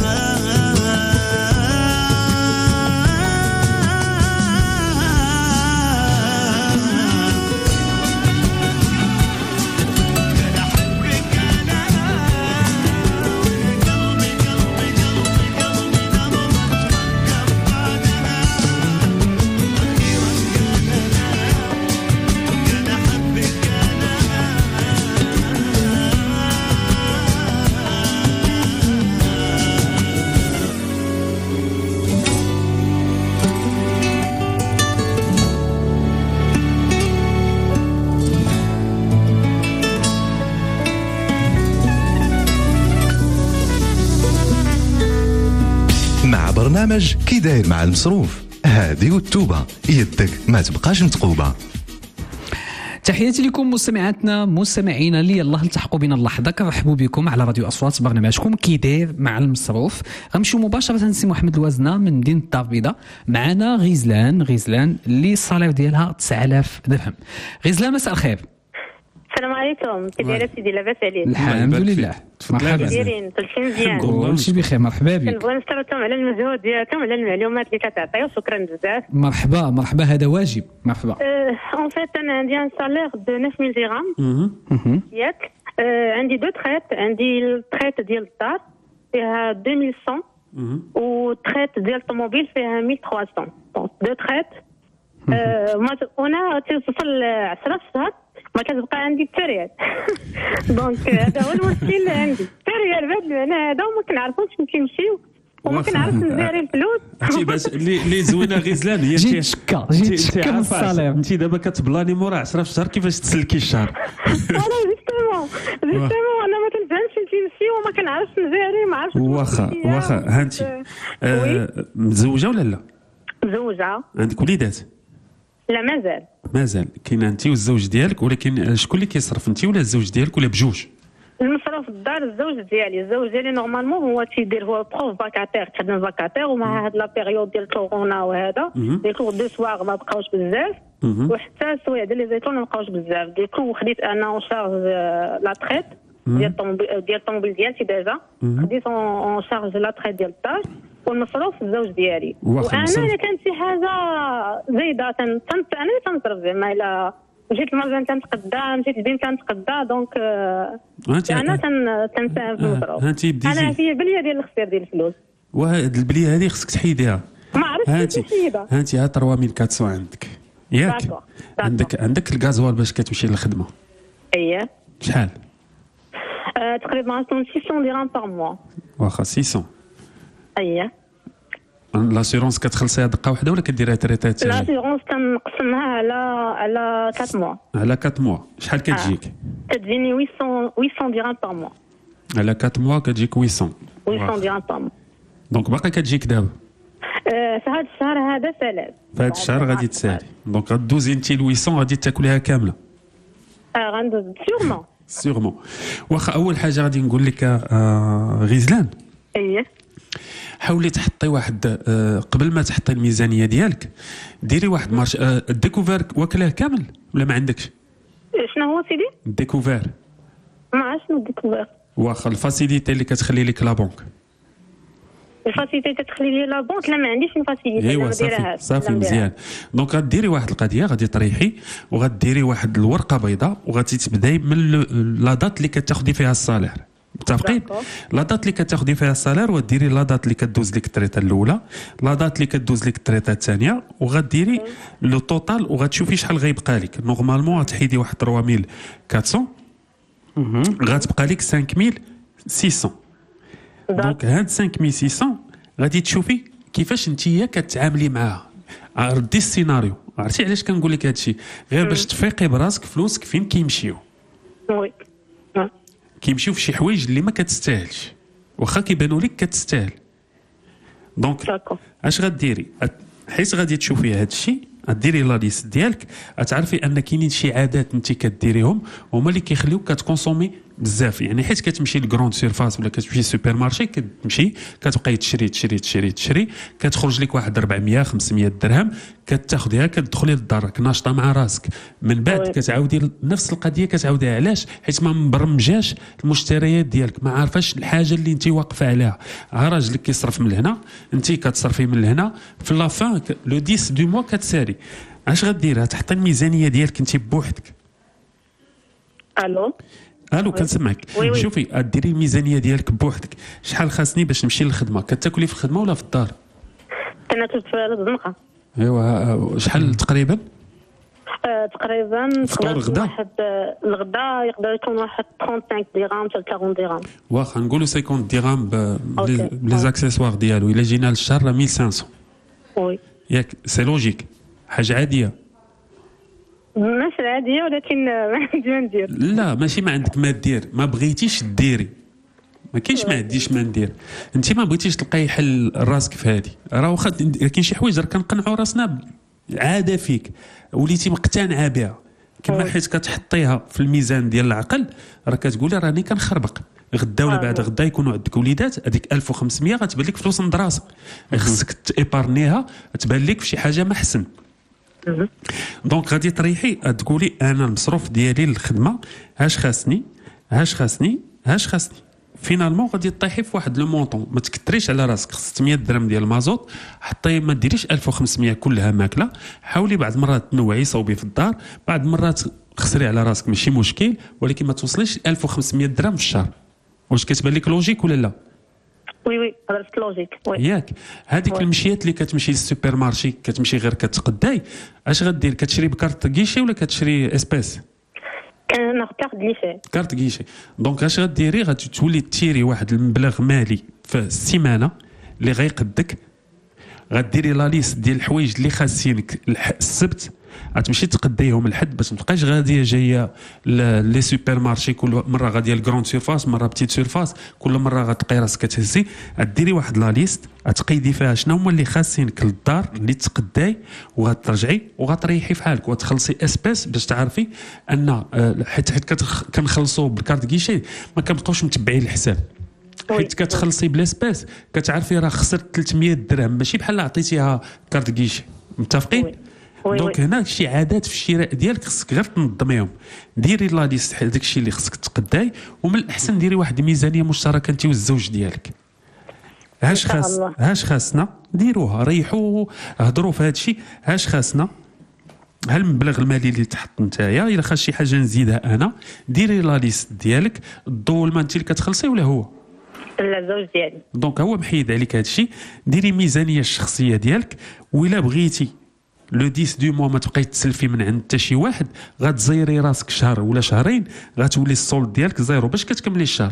مع برنامج كي داير مع المصروف هادي والتوبة يدك ما تبقاش متقوبة. تحياتي لكم مستمعاتنا مستمعينا اللي يلاه التحقوا بنا اللحظه، كنرحبوا بكم على راديو اصوات برنامجكم كي داير مع المصروف. غنمشيو مباشره لسي محمد الوازنه من مدينه الدار البيضاء. معنا غزلان غزلان اللي الصالير ديالها تسعة آلاف درهم. غزلان مساء الخير. السلام عليكم، كي دايره سيدي؟ لاباس عليك؟ الحمد لله. مرحبا. دايرين كلشي مزيان؟ كلشي بخير، مرحبا بك. كنبغي نشكركم على المجهود ديالكم على المعلومات اللي كتعطيو، شكرا بزاف. مرحبا مرحبا، هذا واجب. مرحبا. اون فيت انا عندي ان سالير دو تسعة آلاف درهم ياك. عندي دو تريت، عندي التريت ديال الدار فيها ألفين ومية وتريت ديال الطوموبيل فيها ألف وثلاثمية. دونك دو تريت وانا توصل عشرة شهور ما كتبقى عندي حتى ريال. دونك هذا هو المشكل اللي عندي، حتى ريال بهذا المعنى هذا، وما كنعرفوش فين كيمشيو وما كنعرفش نزاري الفلوس. انت باش اللي زوينه غزلان هي جيت شكا جيت شكا من الصالير. انت دابا كتبلاني مورا عشرة في الشهر كيفاش تسلكي الشهر. والله جوستومون جوستومون انا ما كنفهمش فين كيمشيو وما كنعرفش نزاري، ما عرفتش. واخا واخا ها انت مزوجه ولا لا؟ مزوجه. عندك وليدات؟ لا مازال مازال. كاين انت والزوج ديالك، ولكن شكون اللي كيصرف، انت ولا الزوج ديالك ولا بجوج؟ المصروف الدار الزوج ديالي. الزوج ديالي نورمالمون هو تيدير هو بروف فاكاتير، تخدم فاكاتير، ومع هاد لا بيريود ديال كورونا وهذا ديكو دو سواغ ما بقاوش بزاف، وحتى السوايع ديال لي زيتون ما بقاوش بزاف. ديكو خديت انا اون شارج لا تريت ديال الطوموبيل ديال الطوموبيل ديالتي ديجا، خديت اون شارج لا تريت ديال الدار والمصروف الزوج ديالي. وانا الا كانت شي حاجه زايده تن انا تنصرف زعما الا مشيت المرجان تنتقدا، مشيت البين تنتقدا، دونك انا تنساهم في المصروف. انا فيا بليه ديال الخسير ديال الفلوس، وهاد البليه هذه خصك تحيديها. ما عرفتش كيفاش نحيدها. ها انت ها ثلاثة آلاف وأربعمية عندك ياك؟ عندك عندك الغازوال باش كتمشي للخدمه. اييه. شحال؟ آه تقريبا ستمية درهم بار موا. واخا ستمية. اييه. لاسيرونس كتخلصيها دقه واحده ولا كديريها تريتات؟ لاسيرونس كنقسمها على على أربعة موا. على أربعة موا شحال كتجيك؟ آه. كتجيني ثمانمية درهم بار موا. على أربعة موا كتجيك ثمانمية. ثمانمية درهم بار موا. دونك باقي كتجيك دابا؟ آه في هذا الشهر هذا ثلاث. في هذا الشهر غادي تسالي، دونك غدوزي انت ل ثمانمية غادي تاكليها كامله. اه غندوز سيغمون. سيغمون. واخا اول حاجه غادي نقول لك آه غزلان. اييه. حاولي تحطي واحد آه قبل ما تحطي الميزانيه ديالك ديري واحد مارش آه الديكوفير واكله كامل ولا ما عندكش؟ شنو هو سيدي؟ الديكوفير. ما عرفتش شنو الديكوفير. واخا الفاسيليتي اللي كتخلي لك لا بنك. الفاسيليتي كتخلي لي لا بونك لا ما عنديش الفاسيليتي ايوا صافي صافي مزيان. دونك غديري واحد القضيه غادي تريحي وغديري واحد الورقه بيضاء وغادي تبداي من لا دات اللي كتاخدي فيها الصالير. متفقين؟ لا دات اللي كتاخدي فيها الصالير وديري لا دات اللي كدوز لك التريطه الاولى، لا دات اللي كدوز لك التريطه الثانيه، وغديري لو توتال وغتشوفي شحال غيبقى لك. نورمالمون غتحيدي واحد ثلاثة آلاف وأربعمية غتبقى لك خمسة آلاف وستمية. دونك هاد خمسة آلاف وستمية غادي تشوفي كيفاش نتيا كتعاملي معاها. ردي السيناريو، عرفتي علاش كنقول لك هادشي؟ غير باش تفيقي براسك فلوسك فين كيمشيو. وي كيمشيو في شي حوايج اللي ما كتستاهلش واخا كيبانوا لك كتستاهل. دونك اش غديري؟ حيت غادي تشوفي هذا الشيء غديري لا ليست ديالك، غتعرفي ان كاينين شي عادات انت كديريهم هما اللي كيخليوك كتكونسومي بزاف. يعني حيت كتمشي لكروند سيرفاس ولا كتمشي للسوبر مارشي كتمشي كتبقاي تشري تشري تشري تشري كتخرج لك واحد أربعمية خمسمية درهم كتاخذيها كتدخلي لدارك ناشطه مع راسك. من بعد كتعاودي نفس القضيه كتعاوديها. علاش؟ حيت ما مبرمجاش المشتريات ديالك، ما عارفاش الحاجه اللي انت واقفه عليها. ها راجلك كيصرف من هنا انت كتصرفي من هنا، في لافان لو عشرة دو موا كتسالي. اش غدير؟ تحطي الميزانيه ديالك انت بوحدك. الو الو كنسمعك. شوفي ديري الميزانيه ديالك بوحدك. شحال خاصني باش نمشي للخدمه؟ كتاكلي في الخدمه ولا في الدار؟ انا كنت في الزنقه. ايوا شحال تقريبا؟ آه تقريبا فطور غدا؟ واحد الغدا يقدر يكون واحد خمسة وثلاثين درهم حتى أربعين درهم. واخا نقولوا خمسين درهم بلي زاكسيسوار ديالو. الا جينا للشهر ألف وخمسمية. وي ياك سي لوجيك، حاجه عاديه. ماشي عاديه ولكن ما عندي ما ندير. لا ماشي ما عندك ما دير، ما بغيتيش ديري. ما كاينش ما عنديش ما ندير. انت ما بغيتيش تلقاي حل راسك في هذه. راه واخا كاين شي حوايج راه كنقنعوا راسنا عاده فيك وليتي مقتنعه بها، كما حيت كتحطيها في الميزان ديال العقل راه كتقولي راني كنخربق. غدا ولا بعد غدا يكونوا عندك وليدات، هذيك ألف وخمسمية غتبان لك فلوس مدراسه، خصك تيبارنيها تبان لك في شي حاجه ما احسن. دونك غادي تريحي تقولي انا المصروف ديالي للخدمه هاش خاصني هاش خاصني هاش خاصني. فينالمون غادي طيحي في واحد لو مونطون. ما تكثريش على راسك. ستمية درهم ديال المازوت حطي، ما ديريش ألف وخمسمية كلها ماكله. حاولي بعض المرات تنوعي صوبي في الدار، بعض المرات خسري على راسك ماشي مشكل، ولكن ما توصليش ألف وخمسمية درهم في الشهر. واش كتبان لك لوجيك ولا لا؟ وي وي هضرت لوجيك. ياك هذيك المشيات اللي كتمشي للسوبر مارشي كتمشي غير كتقداي، اش غدير؟ كتشري بكارت كيشي ولا كتشري اسباس؟ كناخذ كارت كيشي. كارت كيشي. دونك اش غديري؟ غادي تولي تيري واحد المبلغ مالي في السيمانه اللي غيقدك. غديري لا ليست ديال الحوايج اللي خاصينك السبت، غتمشي تقديهم الحد باش ما تبقاش غاديه جايه لي سوبر مارشي كل مره غاديه لكروند سيرفاس مره بتيت سيرفاس، كل مره غتلقاي راسك كتهزي. غديري واحد لا ليست غتقيدي فيها شنو هما اللي خاصينك للدار اللي تقداي، وغترجعي وغتريحي في حالك وتخلصي اسباس باش تعرفي ان حيت حيت كنخلصوا بالكارت كيشي ما كنبقاوش متبعين الحساب. حيت كتخلصي بالاسباس كتعرفي راه خسرت ثلاثمية درهم ماشي بحال عطيتيها كارت كيشي. متفقين؟ دونك هنا شي عادات في الشراء ديالك خصك غير تنظميهم. ديري لا ليست داك الشيء اللي خصك تقداي، ومن الاحسن ديري واحد الميزانيه مشتركه انت والزوج ديالك. هاش خاص هاش خاصنا ديروها، ريحوا هضروا في هذا الشيء. هاش خاصنا ها المبلغ المالي اللي تحط نتايا، الا خاص شي حاجه نزيدها انا ديري لا ليست ديالك. الضو الماء انت اللي كتخلصي ولا هو؟ لا الزوج ديالي. دونك هو محيد عليك هذا الشيء. ديري ميزانيه الشخصيه ديالك، وإلا بغيتي لو عشرة دو موا ما تبقاي تسلفي من عند حتى شي واحد، غتزيري راسك شهر ولا شهرين غتولي السولد ديالك زيرو باش كتكملي الشهر.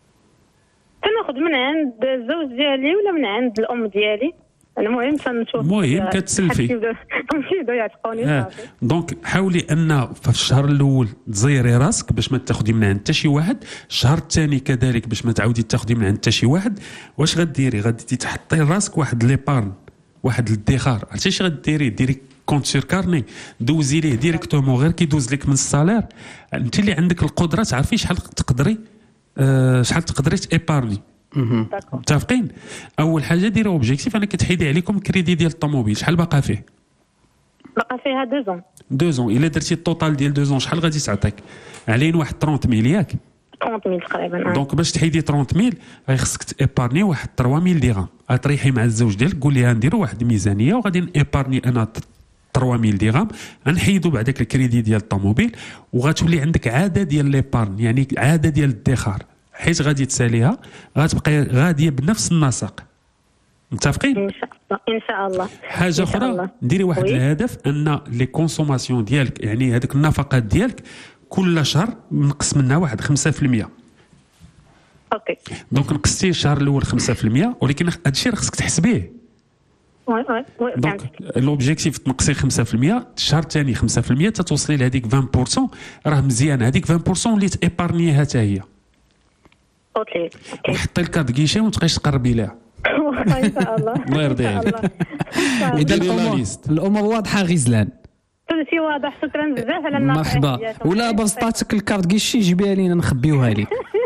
كناخذ من عند الزوج ديالي ولا من عند الام ديالي. المهم تنشوف المهم كتسلفي كيبداو يعتقوني. آه. دونك حاولي ان في الشهر الاول تزيري راسك باش ما تاخدي من عند حتى شي واحد، الشهر الثاني كذلك باش ما تعاودي تاخدي من عند حتى شي واحد. واش غديري؟ غادي تحطي راسك واحد ليبارن، واحد الادخار. عرفتي اش غديري؟ ديري كونت سير كارني دوزي ليه ديريكتومون، غير كيدوز لك من السالير. انت اللي عندك القدره تعرفي شحال تقدري آه شحال تقدري تيبارني. متفقين؟ اول حاجه ديري اوبجيكتيف. انا كتحيدي عليكم كريدي ديال الطوموبيل، شحال باقا فيه؟ باقا فيها دوزون. دوزون. الا درتي التوتال ديال دوزون شحال غادي تعطيك؟ علينا واحد ثلاثين ميل ياك؟ ثلاثين ألف تقريبا. دونك باش تحيدي ثلاثين ألف غيخصك تيبارني واحد ثلاثة آلاف درهم، غتريحي مع الزوج ديالك قول ليها نديروا واحد الميزانيه وغادي نيبارني انا ثلاثة آلاف درهم، غنحيدوا بعداك الكريدي ديال الطوموبيل وغتولي عندك عاده ديال ليبارن، يعني عاده ديال الادخار، حيت غادي تساليها غتبقى غاديه بنفس النسق. متفقين؟ ان شاء الله ان شاء الله. حاجه اخرى ديري واحد وي. الهدف ان لي كونسوماسيون ديالك، يعني هذوك النفقات ديالك كل شهر نقص منها واحد خمسة في المية. اوكي. دونك نقصتي الشهر الاول خمسة في المية، ولكن هذا الشيء خصك تحسبيه. وي وي وي. دونك لوبجيكتيف تنقصي خمسة في المية، الشهر الثاني خمسة في المية تتوصلي لهذيك عشرة بالمية، راه مزيان هذيك عشرة بالمية اللي تيبارنيها حتى هي. اوكي. وحطي الكارت كيشي وما تبقايش تقربي لها. ان شاء الله. الله يرضي عليك. اذا الامور الامور واضحه غزلان. كل شيء واضح، شكرا بزاف على النصائح. مرحبا. ولا بسطاتك الكارت كيشي جيبيها لينا نخبيوها لك.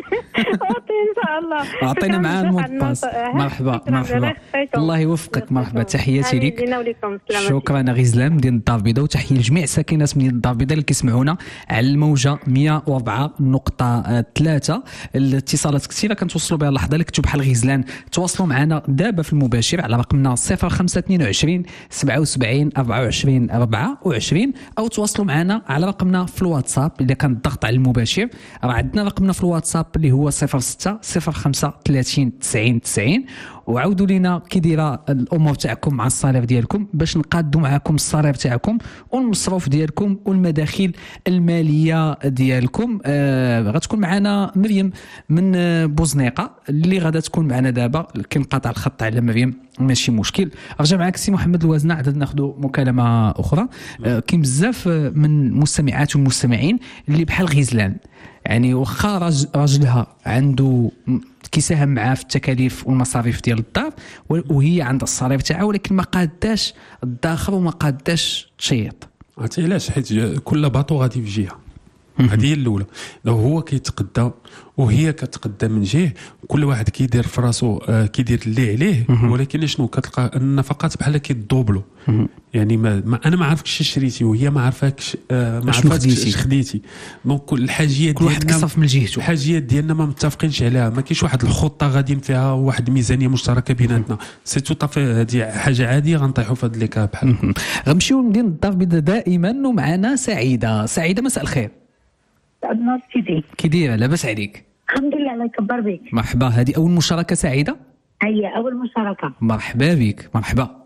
ان شاء الله. اعطينا معاه المود باس. مرحبا مرحبا. الله يوفقك. مرحبا تحياتي لك. شكرا غزلان مدينه الدار البيضاء، وتحيه لجميع ساكنات مدينه الدار البيضاء اللي كيسمعونا على الموجه مية وأربعة نقطة ثلاثة. الاتصالات كثيره كنتوصلوا بها اللحظه، اللي كتبوا بحال غزلان تواصلوا معنا دابا في المباشر على رقمنا صفر خمسة اثنين وعشرين سبعة وسبعين أربعة وعشرين أربعة وعشرين، او تواصلوا معنا على رقمنا في الواتساب اذا كان الضغط على المباشر. راه عندنا رقمنا في الواتساب اللي هو صفر ستة صفر خمسة ثلاثين تسعين تسعين. وعودوا لينا كي دايره الامور تاعكم مع الصالير ديالكم باش نقادوا معكم الصالير تاعكم والمصروف ديالكم والمداخيل الماليه ديالكم. آه غتكون معنا مريم من بوزنيقه اللي غادا تكون معنا دابا، كنقاطع الخط على مريم ماشي مشكل. رجع معك سي محمد الوزنه، عاد ناخذوا مكالمه اخرى. آه كاين بزاف من المستمعات والمستمعين اللي بحال غزلان، يعني واخا راجلها عنده كيساهم معاه في التكاليف والمصاريف ديال الدار وهي عندها الصريف تاعها، ولكن ما قاداش الداخل وما قاداش تشيط. عرفتي علاش؟ حيت كل باطو غادي في جهه. هذه هي الاولى. لو هو كيتقدى وهي كتقدى من جهه، كل واحد كيدير في راسو آه كيدير اللي عليه، ولكن شنو كتلقى النفقات بحال كيدوبلو. يعني ما, ما انا ما عرفتش شريتي وهي ما عرفاكش آه ما عرفتش اش خديتي. دونك الحاجيات كل واحد كيصرف من جهته، الحاجيات ديالنا ما متفقينش عليها، ما كاينش واحد الخطه غاديين فيها واحد الميزانيه مشتركه بيناتنا. سي تو طافي هذه حاجه عاديه غنطيحوا في هذا ليكا بحال. غنمشيو لمدينه الدار البيضاء دائما ومعنا سعيده. سعيده مساء الخير. الناس كيدي كي دايره؟ لاباس عليك؟ الحمد لله الله يكبر بك. مرحبا. هذه اول مشاركه سعيده؟ هي اول مشاركه. مرحبا بك. مرحبا.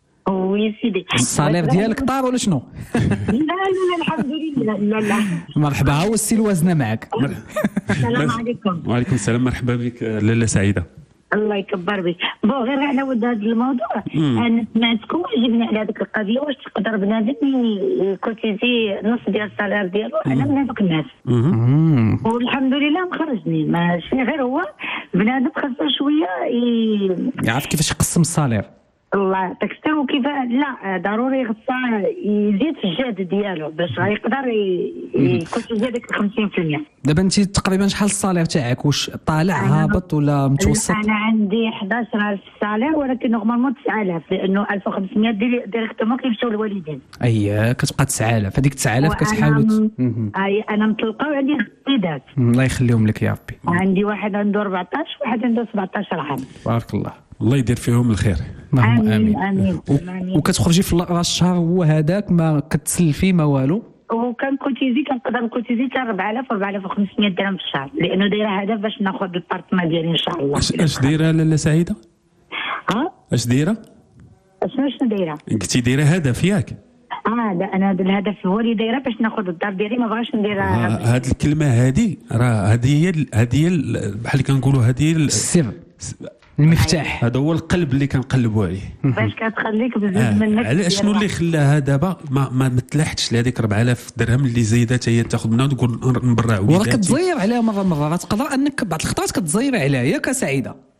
وي سيدي الصالير ديالك طار ولا شنو؟ لا لا الحمد لله. لا لا مرحبا. هو السي الوزنه معك. السلام عليكم. وعليكم السلام. مرحبا بك لاله سعيده. الله يكبر بك. بو غير على ود هذا الموضوع، انا سمعتكم وجبنا على هذيك القضيه واش تقدر بنادم يكوتيزي نص ديال السالير ديالو على من هذوك الناس. والحمد لله مخرجني، ماشي غير هو بنادم خاصو شويه ي... يعرف كيفاش يقسم السالير. الله يعطيك الصحه. وكيف لا ضروري خصها يزيد في الجهد ديالو باش غيقدر يكوتيزي هذيك خمسين في المية. دابا انت تقريبا شحال الصالير تاعك؟ واش طالع هابط ولا متوسط؟ انا عندي أحد عشر ألف الصالير، ولكن نورمالمون تسعة آلاف لانه ألف وخمسمية ديريكتومون كيمشيو للوالدين. اييه كتبقى تسعة آلاف. هذيك تسعة آلاف كتحاولوا. اي انا مطلقه وعندي خديدات. الله يخليهم لك يا ربي. عندي واحد عنده أربعطاش وواحد عنده سبعطاش عام. بارك الله. الله يدير فيهم الخير. اللهم امين امين. و... وكتخرجي في راس الشهر هو هذاك ما كتسلفي ما والو؟ وكان كوتيزي كنقدر نكوتيزي حتى أربعة آلاف أربعة آلاف وخمسمية درهم في الشهر، لانه دايره هدف باش ناخذ البارتما ديالي ان شاء الله. اش اش دايره لاله سعيده؟ ها اش دايره؟ شنو شنو دايره؟ قلتي دايره هدف ياك؟ اه لا انا هذا الهدف هو اللي دايره باش ناخذ الدار ديالي، ما بغاش ندير هذه الكلمه هذه راه هذه هي هذه بحال كنقولوا هذه السر المفتاح. هذا هو القلب اللي كنقلبوا عليه باش كتخليك بزاف من النفس. علاش شنو اللي خلاها دابا ما ما متلاحتش لهذيك أربعة آلاف درهم اللي زايدات هي تاخذ منها وتقول نبرع وليداتي؟ وراه كتزير عليها مره مره. راه تقدر انك بعض الخطرات كتزير عليها ياك سعيده. لا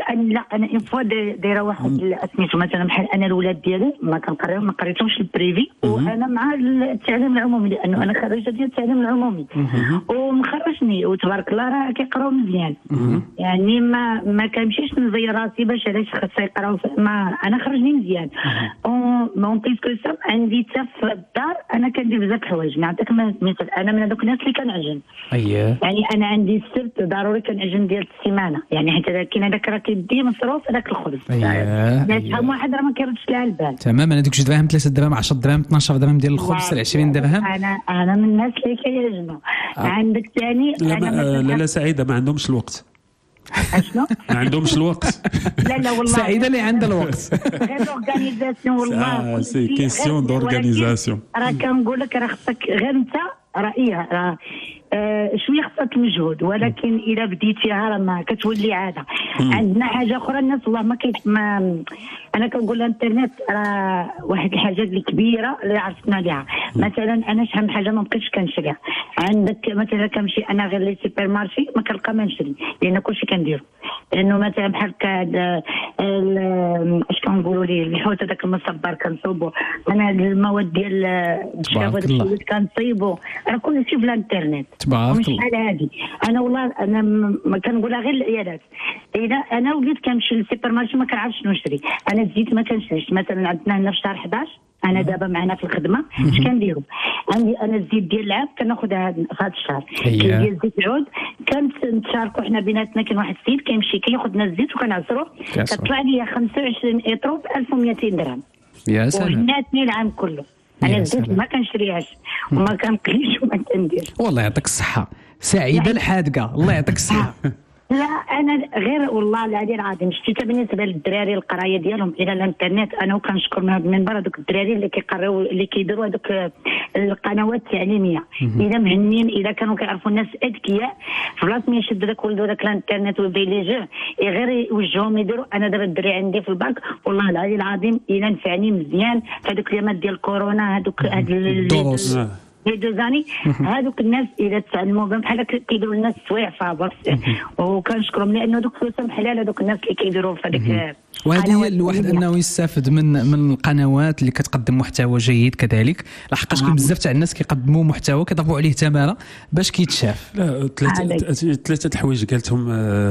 لان لا انا ان فوا دايره واحد سميتو مثلا بحال انا الاولاد ديالي ما كنقريهم ما قريتهمش البريفي وانا مع التعليم العمومي لانه انا خريجه ديال التعليم العمومي ومخرجني وتبارك الله راه كيقراو مزيان يعني ما ما كنمشيش نزير راسي باش علاش خاصها يقراو ما انا خرجني مزيان اون بيسكو سا عندي حتى في الدار انا كندير بزاف الحوايج نعطيك مثال انا من هذوك الناس اللي كنعجن اييه يعني انا عندي السبت ضروري كنعجن ديال السيمانه يعني حيت كاين هذاك راه كيدي مصروف هذاك الخبز اييه شحال واحد راه ما كيردش لها البال تماما هذوك جوج دراهم ثلاثة دراهم عشرة دراهم اثناش درهم ديال الخبز عشرين درهم انا انا من الناس اللي كيعجنوا عندك ثاني لا لا لا سعيده ما عندهمش الوقت اشنو ما عندهمش الوقت لا لا والله سعيده اللي عندها الوقت غير اورغانيزاسيون والله سي كيسيون دورغانيزاسيون راه كنقول لك راه خصك غير انت راه راه آه شويه خصك المجهود ولكن اذا بديتيها راه ما كتولي عاده. عندنا حاجه اخرى الناس والله ما كيف ما انا كنقول الانترنت راه واحد الحاجه اللي كبيره اللي عرفنا ليها. مثلا انا شحال من حاجه ما بقيتش كنشريها. عندك مثلا كنمشي انا غير لي سوبر مارشي ما كنلقى ما نشري لان كلشي كنديرو لانه مثلا بحال هكا اش كنقولوا ليه الحوت هذاك المصبر كنصوبو انا المواد ديال الشاف هذاك كنصيبو راه كلشي في الانترنت تبارك الله. شحال هادي انا والله انا ما كنقولها غير العيادات. اذا انا وليت كنمشي للسوبر مارشي ما كنعرفش شنو نشري. انا الزيت ما كنشريش مثلا عندنا هنا في شهر حداش انا دابا معنا في الخدمه اش كنديروا عندي انا الزيت ديال العاب كناخذها في هذا الشهر كاين ديال زيت العود كنتشاركوا حنا بيناتنا. كاين واحد السيد كيمشي كياخذ لنا الزيت وكنعصروه كتطلع لي خمسة وعشرين ايطرو ب ألف ومئتين درهم يا سلام وجناتني العام كله. انا الزيت ما كنشريهاش وما كنقليش وما كنديرش. والله يعطيك الصحه سعيده الحادقه الله يعطيك الصحه. لا انا غير والله العلي العظيم شتي بالنسبه للدراري القرايه ديالهم الى الانترنت انا وكنشكر من هذا المنبر هذوك الدراري اللي كيقراو اللي كيديروا هذوك القنوات التعليميه اذا مهنين اذا كانوا كيعرفوا الناس اذكياء في بلاصه ما يشد داك ولدو داك الانترنت ويبيليجيه غير يوجههم يديروا. انا دابا الدري عندي في الباك والله العلي العظيم الى نفعني مزيان في هذوك الايامات ديال كورونا هذوك هاد الدروس لي دو زاني هذوك الناس اذا تعلموا بحال هكا كيديروا الناس سوايع فابور وكنشكرهم لانه دوك فلوسهم حلال هذوك الناس اللي كيديروا في هذيك. وهذه الواحد انه يستافد من من القنوات اللي كتقدم محتوى جيد كذلك لحقاش كاين بزاف تاع الناس كيقدموا محتوى كيضربوا عليه تماره باش كيتشاف. لا ثلاثه ثلاثه الحوايج قالتهم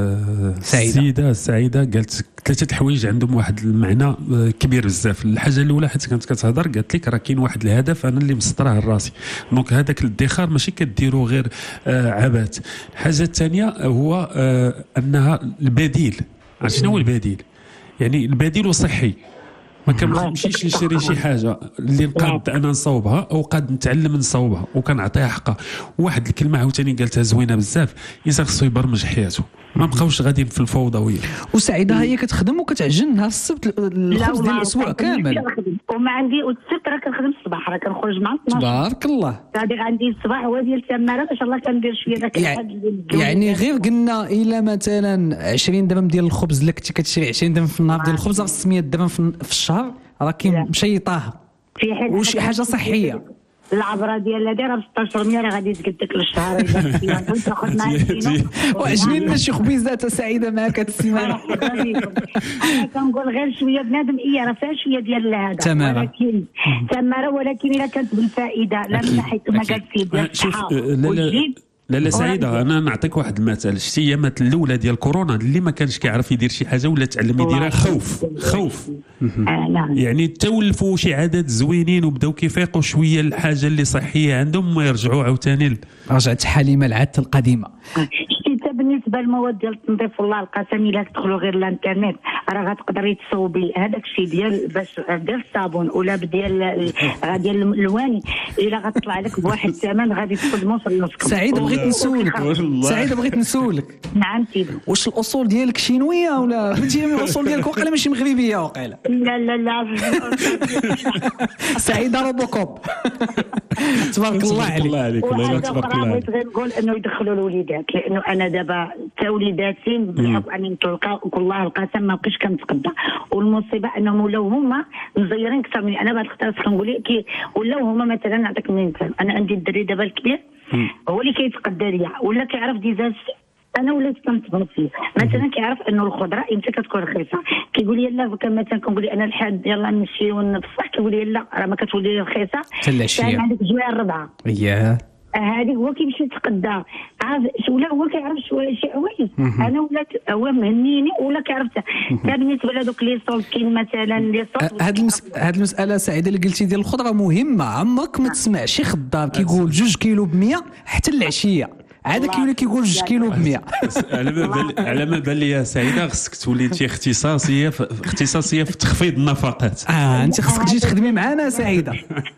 السيده السعيده قالت ثلاثه الحوايج عندهم واحد المعنى كبير بزاف. الحاجه الاولى حيت كانت كتهضر قالت لك راه كاين واحد الهدف انا اللي مسطراه لراسي دونك هذاك الادخار ماشي كديرو غير آه عبات. الحاجه الثانيه هو آه انها البديل. عرفتي شنو هو البديل؟ يعني البديل وصحي ما كنمشيش نشري شي حاجه اللي قاد انا نصوبها او قاد نتعلم نصوبها وكنعطيها حقها. واحد الكلمه عاوتاني قالتها زوينه بزاف الانسان خصو يبرمج حياته ما بقاوش غاديين في الفوضويه. وسعيده هي كتخدم وكتعجن نهار السبت الخبز ديال الاسبوع كامل وما عندي والسبت راه كنخدم الصباح راه كنخرج مع اثناش. تبارك الله. غادي عندي الصباح هو ديال التماره ما شاء الله كندير شويه داك يعني, يعني غير قلنا الا مثلا عشرين درهم ديال الخبز اللي كنتي كتشري عشرين درهم في النهار ديال الخبز راه ستمية درهم في الشهر راه كاين مشيطاها وشي حاجه صحيه. العبره ديال هذه راه ستة مية راه غادي تقدك للشهر الا تاخذ معاك وعجبني شي خبيزات سعيده معك هاد السيمانه. انا كنقول غير شويه بنادم اي راه فيها شويه ديال هذا تمام ولكن تماره ولكن الا كانت بالفائده لا من ناحيه ما قالت سيدي ديال لا لا سعيده انا نعطيك واحد المثال. شتي ايامات الاولى ديال كورونا اللي ما كانش كيعرف يدير شي حاجه ولا تعلم يديرها خوف خوف يعني تولفوا شي عادات زوينين وبداو كيفيقوا شويه الحاجه اللي صحيه عندهم وما يرجعوا عاوتاني. رجعت حليمه العاده القديمه. بالنسبه للمواد ديال التنظيف والله القسم الا تدخلوا غير الانترنت راه غتقدري تصوبي هذاك الشيء ديال باش ديال الصابون ولا ديال ديال الالواني الا غتطلع لك بواحد الثمن غادي تخدموا في النص. سعيد بغيت نسولك سعيد بغيت نسولك نعم سيدي واش الاصول ديالك شينويه ولا فهمتي الاصول ديالك واقيلا ماشي مغربيه واقيلا؟ لا لا لا سعيده روبوكوب تبارك الله عليك. والله تبارك الله عليك. بغيت نقول انه يدخلوا الوليدات لانه انا دابا تا وليداتي بحكم اني مطلقه والله القسم ما بقيتش كنتقدى والمصيبه انهم ولاو هما مزيرين اكثر مني. انا بهاد الخطرات كنقول لك ولاو هما مثلا نعطيك مثال انا عندي الدري دابا الكبير هو اللي كيتقدى ليا ولا كيعرف ديزاج انا وليت كنتبغي فيه مثلا كيعرف انه الخضره امتى كتكون رخيصه كيقول لي لا كان مثلا كنقول لي انا الحاد يلاه نمشيو نبصح كيقول لي لا راه ما كتولي رخيصه حتى العشيه عندك جويه الربعه اييه هذه هو كيمشي يتقدى عارف ولا هو كيعرف شويه شي حوايج انا ولات هو مهنيني ولا كيعرف حتى بالنسبه لهذوك لي صوت كاين مثلا لي صوت هذه المس... هذه المساله سعيده اللي قلتي ديال الخضره مهمه عمرك ما تسمع شي خضار كيقول جوج كيلو ب مية حتى العشيه عاد كيولي كيقول جوج كيلو ب مية على ما بال على ما بان لي سعيده خصك تولي شي اختصاصيه في اختصاصيه في تخفيض النفقات. اه انت خصك تجي تخدمي معنا سعيده.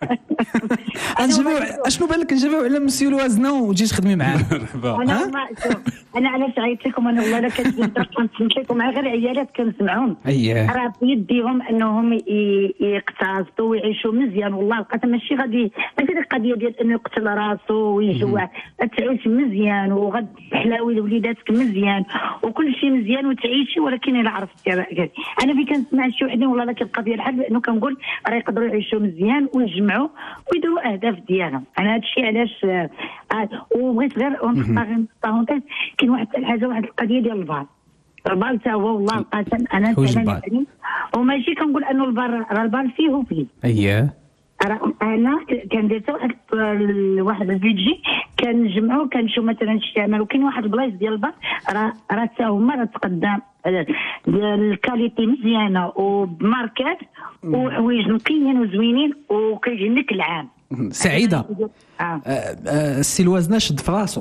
نجيبوا اشنو بالك نجيبوا على مسيو الوزنه وتجي تخدمي معنا. مرحبا. انا ما انا علاش عيطت لكم انا والله كنت لكم مع غير عيالات كنسمعهم اييه راه في يديهم انهم يقتصدوا ويعيشوا مزيان والله لقيت ماشي غادي ماشي ديك القضيه ديال انه يقتل راسو ويجوع تعيش مزيان وغد تحلاوي لوليداتك مزيان وكل شيء مزيان وتعيشي ولكن الا عرفتي انا في كنسمع شي وحدين والله لا كنبقى ديال الحل بانه كنقول راه يقدروا يعيشوا مزيان ويجمعوا ويديروا اهداف ديالهم. انا هذا الشيء علاش آه وبغيت غير بارونتيز كاين واحد الحاجه واحد القضيه ديال البار البار حتى هو والله القسم انا مثلا وماشي كنقول انه البار راه البار فيه وفيه اييه انا كندير حتى واحد واحد الفيديو كنجمعوا كنشوف مثلا الشمال وكاين واحد البلايص ديال البار راه راه حتى هما راه تقدم الكاليتي مزيانه وبماركات وحوايج نقيين وزوينين وكيجي لك العام. سعيده آه. السي الوزنه شد في راسو.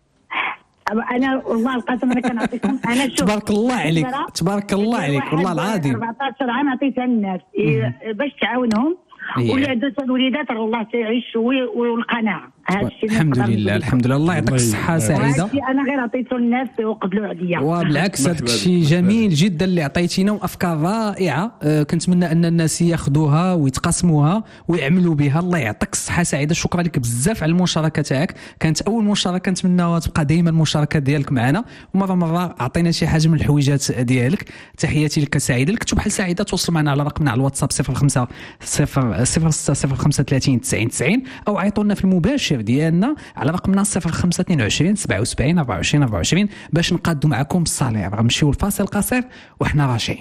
انا والله القسم انا كنعطيكم انا شوف تبارك الله عليك تبارك الله عليك والله العظيم أربعطاش عام عطيتها للناس باش تعاونهم ولادو الوليدات والله تعيشوا والقناعه. هذا الشيء الحمد لله الحمد لله الله يعطيك الصحه سعيده. انا غير عطيته للناس وقبلوا عليا وبالعكس هذاك الشيء جميل جدا اللي عطيتينا وافكار رائعه. أه كنتمنى ان الناس ياخذوها ويتقاسموها ويعملوا بها. الله يعطيك الصحه سعيده شكرا لك بزاف على المشاركه تاعك كانت اول مشاركه نتمناها تبقى دائما المشاركه ديالك معنا ومره مره عطينا شي حاجه من الحويجات ديالك. تحياتي لك سعيده. الكتب بحال سعيده توصل معنا على رقمنا على الواتساب صفر خمسة صفر صفر ستة صفر خمسة ثلاثين تسعين تسعين او عيطوا لنا في المباشر ديالنا على رقمنا صفر خمسة اثنين وعشرين سبعة وسبعين أربعة وعشرين أربعة وعشرين باش نقادوا معكم الصالير. غنمشيو الفاصل قصير وحنا راجعين.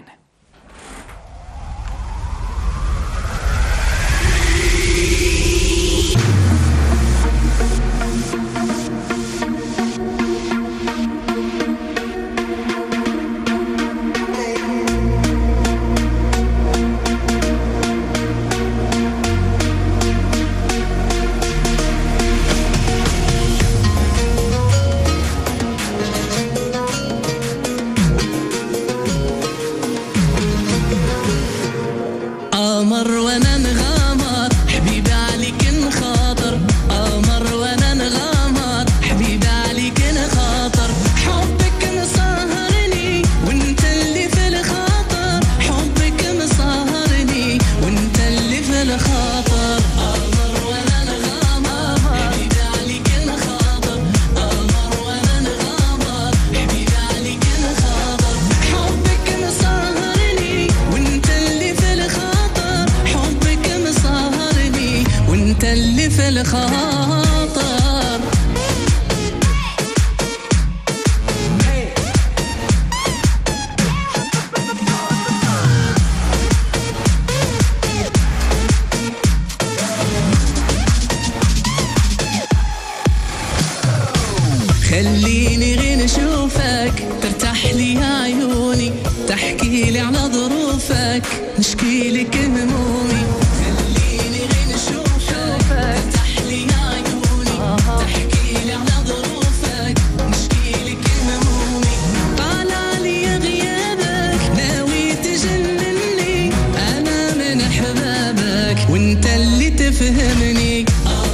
خليني غير اشوفك ترتاح لي عيوني تحكي لي على ظروفك نشكي لك همومي. خليني غير اشوفك ترتاح لي عيوني تحكي لي على ظروفك نشكي لك همومي. طالع لي غيابك ناوي تجنني انا من احبابك وانت اللي تفهمني.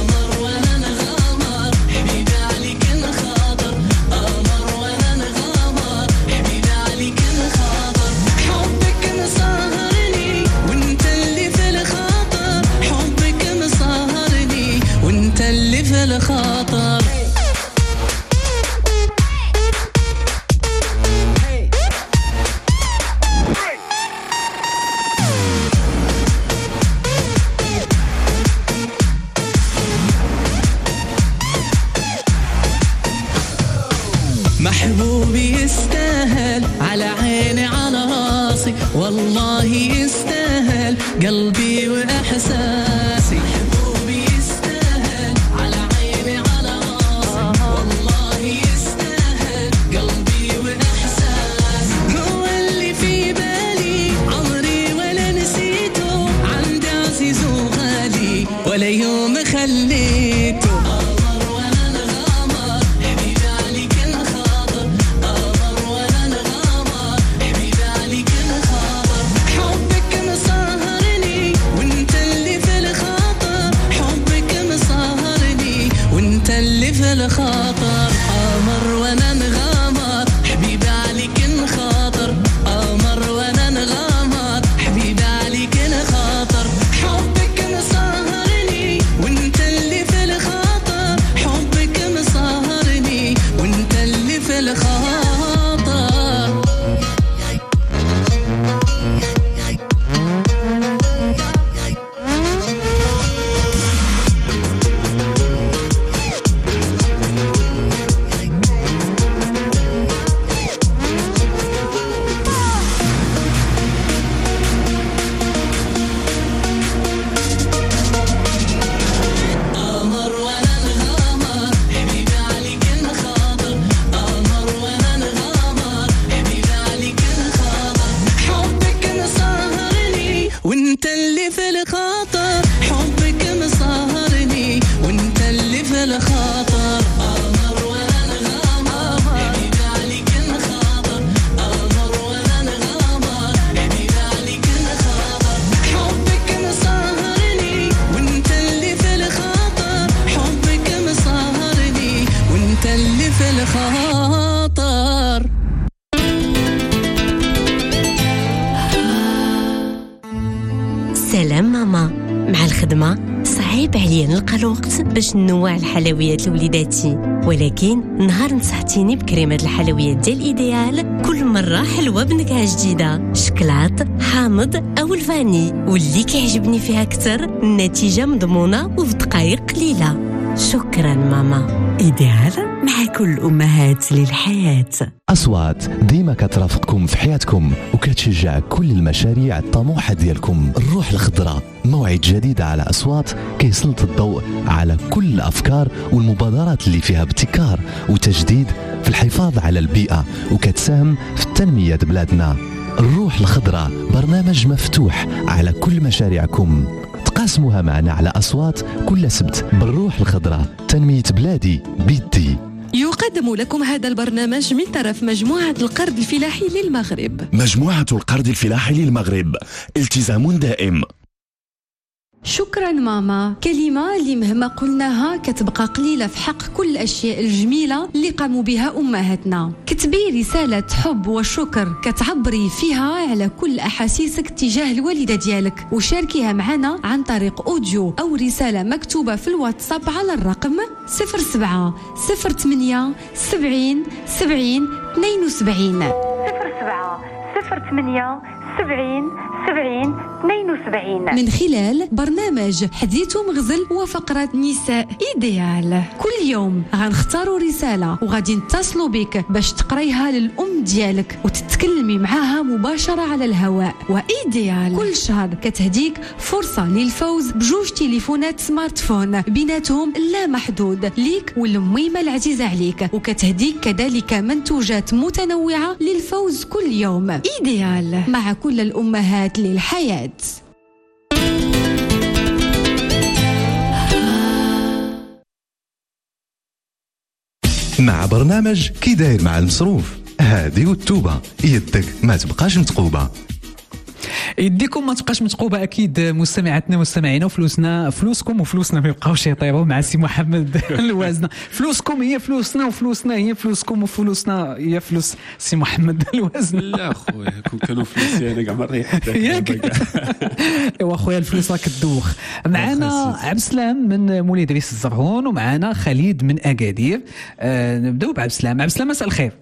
الخاطر محبوب اليوم خليته قمر وانا نغامر حبيبي عليك الخاطر قمر وانا نغامر حبيبي عليك الخاطر حبك مسهرني وانت اللي في الخاطر حبك مسهرني وانت اللي في الخاطر قمر وانا نغامر حبيبي عليك الخاطر قمر وانا نغامر حبيبي عليك الخاطر حبك مسهرني وانت اللي في الخاطر حبك مسهرني وانت اللي في الخاطر قمر وانا نغامر حبيبي عليك الخاطر قمر وانا نغامر حبيبي عليك الخاطر حبك مسهرني وانت اللي في الخاطر حبك مسهرني وانت اللي في الخاطر قمر وانا نغامر حبيبي عليك الخاطر قمر وانا نغامر حبيبي عليك الخاطر حبك مسهرني وانت اللي في الخاطر حبك مسهرني وانت اللي في الخاطر سلام ماما، مع الخدمة صعيب عليا نلقى الوقت باش نوع الحلويات لوليداتي، ولكن نهار نصحتيني بكريمة الحلويات ديال إيديال كل مرة حلوة بنكهة جديدة، شكلاط حامض أو الفاني، واللي كيعجبني فيها أكثر النتيجة مضمونة وفي دقائق قليلة. شكرا ماما. إيديال مع كل أمهات للحياة. أصوات ديما كترافقكم في حياتكم وكتشجع كل المشاريع الطموحة ديالكم. الروح الخضراء موعد جديد على أصوات كيسلط الضوء على كل الأفكار والمبادرات اللي فيها ابتكار وتجديد في الحفاظ على البيئة وكتساهم في التنمية بلادنا. الروح الخضراء برنامج مفتوح على كل مشاريعكم، تقاسموها معنا على أصوات كل سبت. بالروح الخضراء تنمية بلادي بيدي. يقدم لكم هذا البرنامج من طرف مجموعة القرض الفلاحي للمغرب. مجموعة القرض الفلاحي للمغرب، التزام دائم. شكرا ماما، كلمة اللي مهما قلناها كتبقى قليلة في حق كل الأشياء الجميلة اللي قاموا بها أمهاتنا. كتبي رسالة حب وشكر كتعبري فيها على كل أحاسيسك تجاه الوالدة ديالك، وشاركيها معنا عن طريق أوديو أو رسالة مكتوبة في الواتساب على الرقم صفر سبعة صفر ثمانية سبعين سبعين اثنين وسبعين صفر سبعة صفر ثمانية سبعين سبعين اثنين وسبعين من خلال برنامج حديث مغزل وفقرة نساء إيديال. كل يوم غنختاروا رسالة وغادي نتصلوا بك باش تقريها للأم ديالك وتتكلمي معاها مباشرة على الهواء. وإيديال كل شهر كتهديك فرصة للفوز بجوج تليفونات سمارت فون بيناتهم لا محدود ليك والميمة العزيزة عليك، وكتهديك كذلك منتوجات متنوعة للفوز كل يوم. إيديال مع كل الأمهات للحياة. مع برنامج كي داير مع المصروف هادي والتوبة يدك ما تبقاش متقوبة. يديكم ما تبقاش متقوبه اكيد مستمعاتنا ومستمعينا، وفلوسنا فلوسكم وفلوسنا ما يبقاوش يطيروا مع سي محمد الوازنه. فلوسكم هي فلوسنا وفلوسنا هي فلوسكم وفلوسنا هي فلوس سي محمد الوازنه. لا خويا كون كانوا فلوسي انا كاع ما ريحت ياك. ايوا خويا الفلوس راك تدوخ. معنا عبد السلام من مولي ادريس الزرهون ومعنا خليد من اكادير. آه نبداو بعبد السلام. عبد السلام مساء الخير.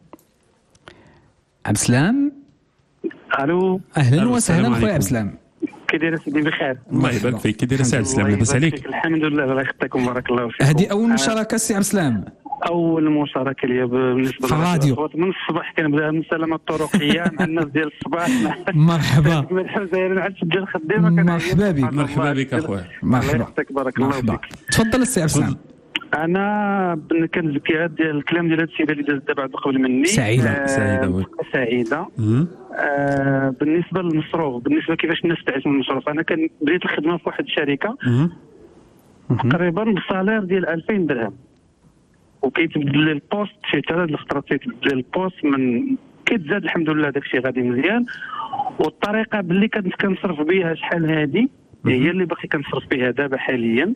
عبد السلام الو. اهلا وسهلا خويا عبد السلام. كي داير سيدي بخير؟ الله يبارك فيك. كي داير سي عبد السلام لاباس عليك؟ الحمد لله الله يخطيكم بارك الله فيكم. هذه اول مشاركه سي عبد السلام؟ اول مشاركه ليا بالنسبه للراديو. من الصباح كنبدا من السلامه الطرقيه مع الناس ديال الصباح. مرحبا. من الحزير عاد تسجل الخدامه. مرحبا بك. مرحبا بك اخويا. مرحبا. الله يخطيك بارك الله فيك. تفضل سي عبد السلام. انا كنزكي ديال الكلام ديال هاد السيده اللي دازت دابا قبل مني. سعيده. آه سعيده سعيده. آه بالنسبه للمصروف، بالنسبه كيفاش الناس تعيش من المصروف، انا كان بديت الخدمه في واحد الشركه تقريبا بالصالير ديال ألفين درهم، وكيتبدل لي البوست شي ثلاث الخطرات كيتبدل لي البوست من كيتزاد الحمد لله داكشي غادي مزيان. والطريقه باللي كنت كنصرف بها شحال هادي هي اللي باقي كنصرف بها دابا حاليا.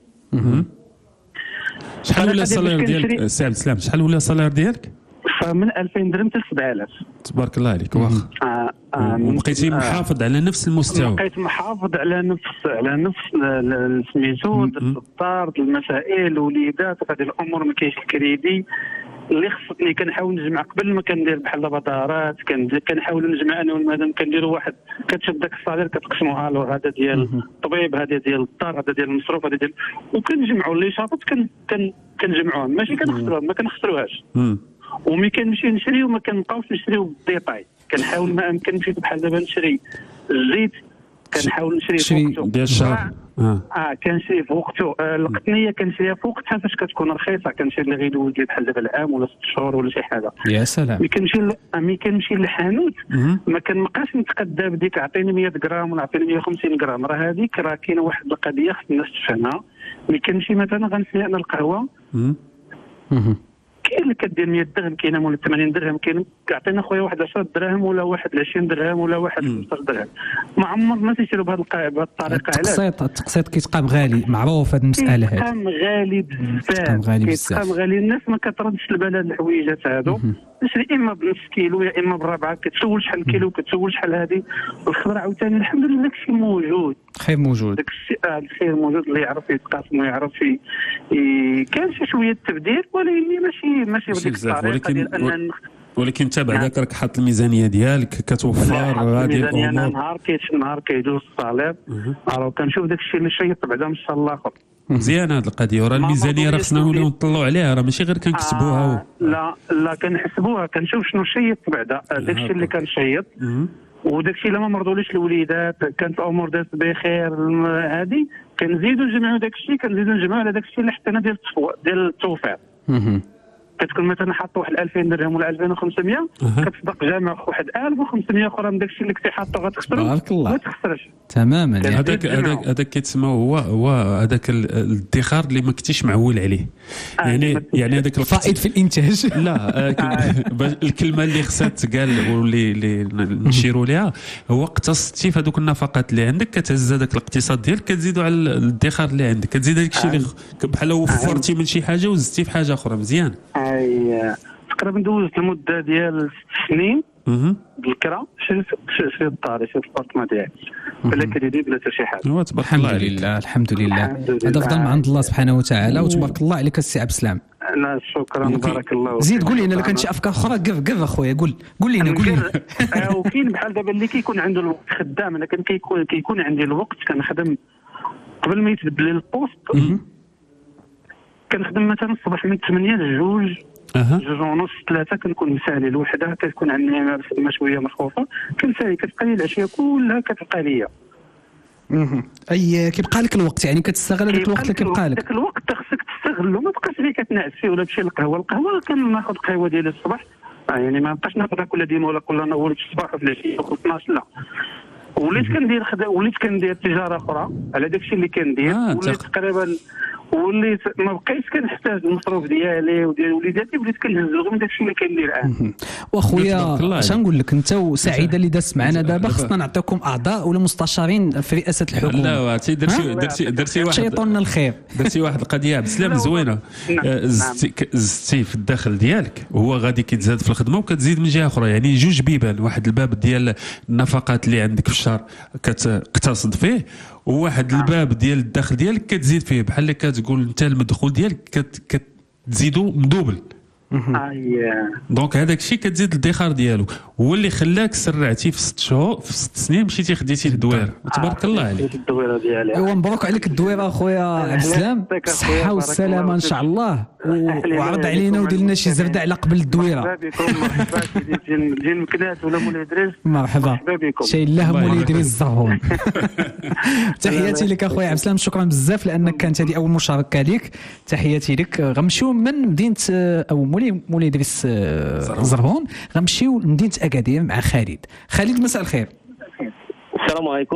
شحال ولا الصالير ديالك سي عبد السلام؟ شحال ولا الصالير ديالك؟ فمن ألفين درهم حتى سبعة آلاف. تبارك الله عليك. واخا آه آه وبقيتي محافظ على نفس المستوى؟ بقيت محافظ على نفس على نفس سميتو الدار المسائل الوليدات هذه الامور. ما كاينش الكريدي اللي خصني كنحاول نجمع قبل ما كندير بحال دابا دارات كنحاول نجمع انا والمدام كنديروا واحد كتشد داك الصالير كتقسموها له هذا ديال الطبيب هذا ديال الدار هذا ديال المصروف هذا ديال وكنجمعوا لي شاطط كن كنجمعوهم ماشي كنخسروهم ما كنخسروهاش. وملي كنمشي نشري وما كنبقاوش نشريو بالديطاي كنحاول ما امكن نمشي بحال دابا نشري الزيت كنحاول نشري في وقته ديال الشهر. اه, آه كنشري في وقته. آه القطنيه كنشريها في وقتها فاش كتكون رخيصه كنشري اللي غيدوز لي بحال دابا العام ولا ست شهور ولا شي حاجه. يا سلام. ملي كنمشي ملي كنمشي للحانوت ما كنبقاش نتقدى بديك عطيني مية غرام ولا عطيني مية وخمسين غرام. راه هذيك راه كاينه واحد القضيه خص الناس تفهمها. ملي كنمشي مثلا غنشري انا القهوه كاين اللي كدير مية درهم كاينه ولا ثمانين درهم كاين كيعطينا خويا واحد عشرة دراهم ولا واحد عشرين درهم ولا واحد خمسطاش درهم. ما عمر ما تيشرو بهذه الطريقه. علاش التقسيط التقسيط كيتقام غالي معروف هذه المساله هذه كيتقام غالي بزاف كيتقام غالي. الناس ما كتردش البال هاد الحويجات هادو. تشري اما بنص كيلو يا اما بربعه كتسول شحال كيلو كتسول شحال هذه الخضره عاوتاني الحمد لله داكشي موجود خير موجود داكشي الخير موجود اللي يعرف يتقاسم ويعرف كان شي شويه التبديل ولكن ماشي ماشي بديك الطريقه ديال اننا ولكن انت بعدك راك حاط الميزانيه ديالك كتوفر غادي الامور. انا نهار كيت نهار كيدوز الصالير راه كنشوف داك الشيء اللي شيط بعدا من الشهر الاخر. مزيان هذه القضيه وراه الميزانيه راه خصنا نوليو نطلعوا عليها راه ماشي غير كنكتبوها. آه لا لا كنحسبوها كنشوف شنو شيط بعدا داك الشيء اللي كنشيط وداك الشيء الا ما مرضوليش الوليدات كانت الامور دازت بخير هذه كنزيدوا نجمعوا داك الشيء كنزيدوا نجمعوا على داك الشيء اللي حطينا ديال ديال التوفير. كتكون مثلا حاط واحد ألفين درهم ولا ألفين وخمسمية كتصدق جامع واحد ألف وخمسمية اخرى من داك الشيء اللي كنتي حاطه غتخسرو ما تخسرش تماما. هذاك هذاك هذاك كيتسمى هو هو هذاك الادخار اللي ما كنتيش معول عليه. يعني يعني هذاك الفائض في الانتاج. لا الكلمه اللي خصها تقال واللي اللي نشيروا ليها هو اقتصدتي في هذوك النفقات اللي عندك كتهز هذاك الاقتصاد ديالك كتزيدوا على الادخار اللي عندك كتزيد هذاك الشيء اللي بحال وفرتي من شي حاجه وزدتي في حاجه اخرى. مزيان. اي تقريبا دوزت المده ديال ست سنين بالكرا شريت شريت الدار شريت البارتمان ديالي بلا كريدي بلا حتى شي حاجه. الحمد لله الحمد لله هذا فضل من عند الله سبحانه وتعالى وتبارك الله عليك السي عبد السلام. لا شكرا بارك الله. زيد قول لنا الا كانت شي افكار اخرى قف قف اخويا قول قول لنا قول لنا. وكاين بحال دابا اللي كيكون عنده الوقت خدام. انا كان كيكون كيكون عندي الوقت كنخدم قبل ما يتبدل لي البوست كنخدم مثلا الصباح من ثمانية لجوج جوج ونص ثلاثة كنكون مسالي الوحدة كتكون عندي خدمة شوية مخوفة كنسالي كتبقى لي العشية كلها كتبقى ليا. اي كيبقى لك الوقت يعني كتستغل هذاك الوقت اللي كيبقى لك. داك الوقت خصك تستغلو ما تبقاش فيه كتنعس فيه ولا تمشي للقهوة. القهوة كناخذ القهوة ديالي الصباح يعني ما نبقاش ناخذها كل ديما ولا كل نهار في الصباح وفي العشية وفي اثناش لا. وليت كندير خدا وليت كندير تجاره اخرى على داكشي اللي كندير آه وليت تقريبا وليت ما بقيتش كنحتاج المصروف ديالي وديال وليداتي وليت كنهز لهم داكشي اللي كندير الان. واخويا اش نقول لك انت وسعيده اللي دازت معنا دابا خصنا نعطيكم اعضاء ولا مستشارين في رئاسه الحكومه. لا عرفتي درتي درتي درتي واحد شيطوا لنا الخير درتي واحد القضيه عبد السلام زوينه. زدتي في الداخل ديالك وهو غادي كيتزاد في الخدمه وكتزيد من جهه اخرى يعني جوج بيبان. واحد الباب ديال النفقات اللي عندك في الشهر كتقتصد فيه وواحد الباب ديال الدخل ديالك كتزيد فيه بحال اللي كتقول انت المدخول ديالك كتزيدو مدوبل. دونك هذاك الشيء كتزيد الادخار ديالو هو اللي خلاك سرعتي في ست شهور في ست سنين مشيتي خديتي الدويره. تبارك الله عليك. الدويره ديالي ايوا مبروك عليك الدويره اخويا عبد السلام الصحه والسلامه ان شاء الله وعرض علينا ودير لنا شي زرده على قبل الدويره. مرحبا بكم مرحبا ديال المكنات ولا مولاي ادريس مرحبا شي الله مولاي ادريس الزهرون. تحياتي لك اخويا عبد السلام شكرا بزاف لانك كانت هذه اول مشاركه لك. تحياتي لك. غنمشيو من مدينه او مولاي مولاي ادريس الزهرون غنمشيو لمدينه اكادير مع خالد. خالد مساء الخير. السلام عليكم.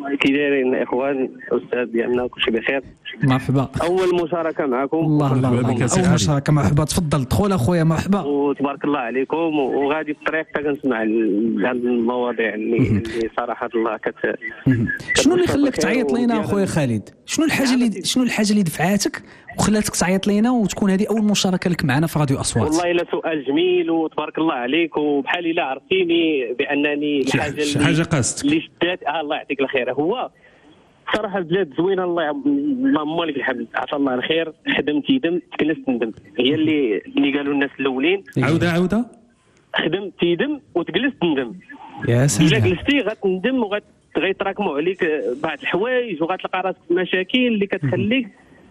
كي دايرين الاخوان استاذ ديالنا كلشي بخير؟ مرحبا. اول مشاركه معكم. الله الله اول مشاركه، مرحبا. تفضل دخل اخويا، مرحبا. وتبارك الله عليكم، وغادي في الطريق حتى كنسمع هذه المواضيع اللي, اللي صراحه الله كت شنو اللي خلاك تعيط لينا اخويا خالد؟ شنو الحاجه اللي شنو الحاجه اللي دفعاتك وخلاتك تعيط لينا وتكون هذه اول مشاركه لك معنا في راديو اصوات؟ والله الا سؤال جميل وتبارك الله عليك، وبحال الا عرفتيني بانني الحاجه اللي حاجه قاستك اللي شدات. آه الله يعطيك الخير. هو صراحه البلاد زوينه، الله اللهم لك الحمد، عطا الله الخير. خدمت يدم تكنست ندم، هي اللي اللي قالوا الناس الاولين. عوده عوده خدمت يدم وتجلست ندم. يا سلام. الا جلستي غتندم وغت غيتراكموا عليك بعض الحوايج وغتلقى راسك في مشاكل اللي كتخليك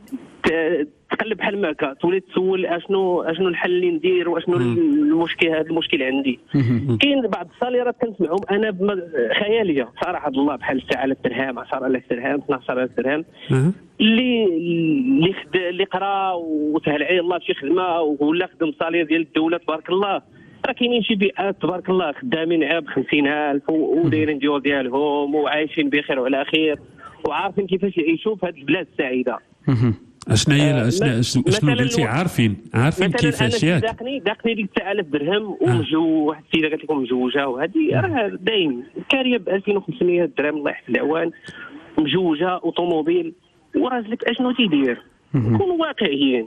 تقلب بحال معك، تولي تسول اشنو اشنو الحل اللي ندير واشنو المشكل. هذا المشكل عندي. كاين بعض الصاليرات كنسمعهم انا خياليه صراحه الله، بحال سبعة آلاف درهم، عشرة آلاف درهم، اثناش آلاف درهم، اللي اللي خد اللي قرا وسهل عليه الله في شي خدمه ولا خدم صالير ديال الدوله تبارك الله. راه كاينين شي بيئات تبارك الله خدامين عاب خمسين ألف ودايرين ديور ديالهم وعايشين بخير وعلى خير وعارفين كيفاش يعيشوا في هذه البلاد السعيده. اشنا هي اشنا شنو قلتي؟ عارفين عارفين كيفاش ياك. داقني داقني ديك تسعة آلاف درهم ومجو واحد السيده قالت لكم مجوجه، وهذه راه دايم كاريه ب ألفين وخمسمية درهم الله يحفظ العوان، مجوجه اوطوموبيل، وراجلك اشنو تيدير؟ كونوا واقعيين.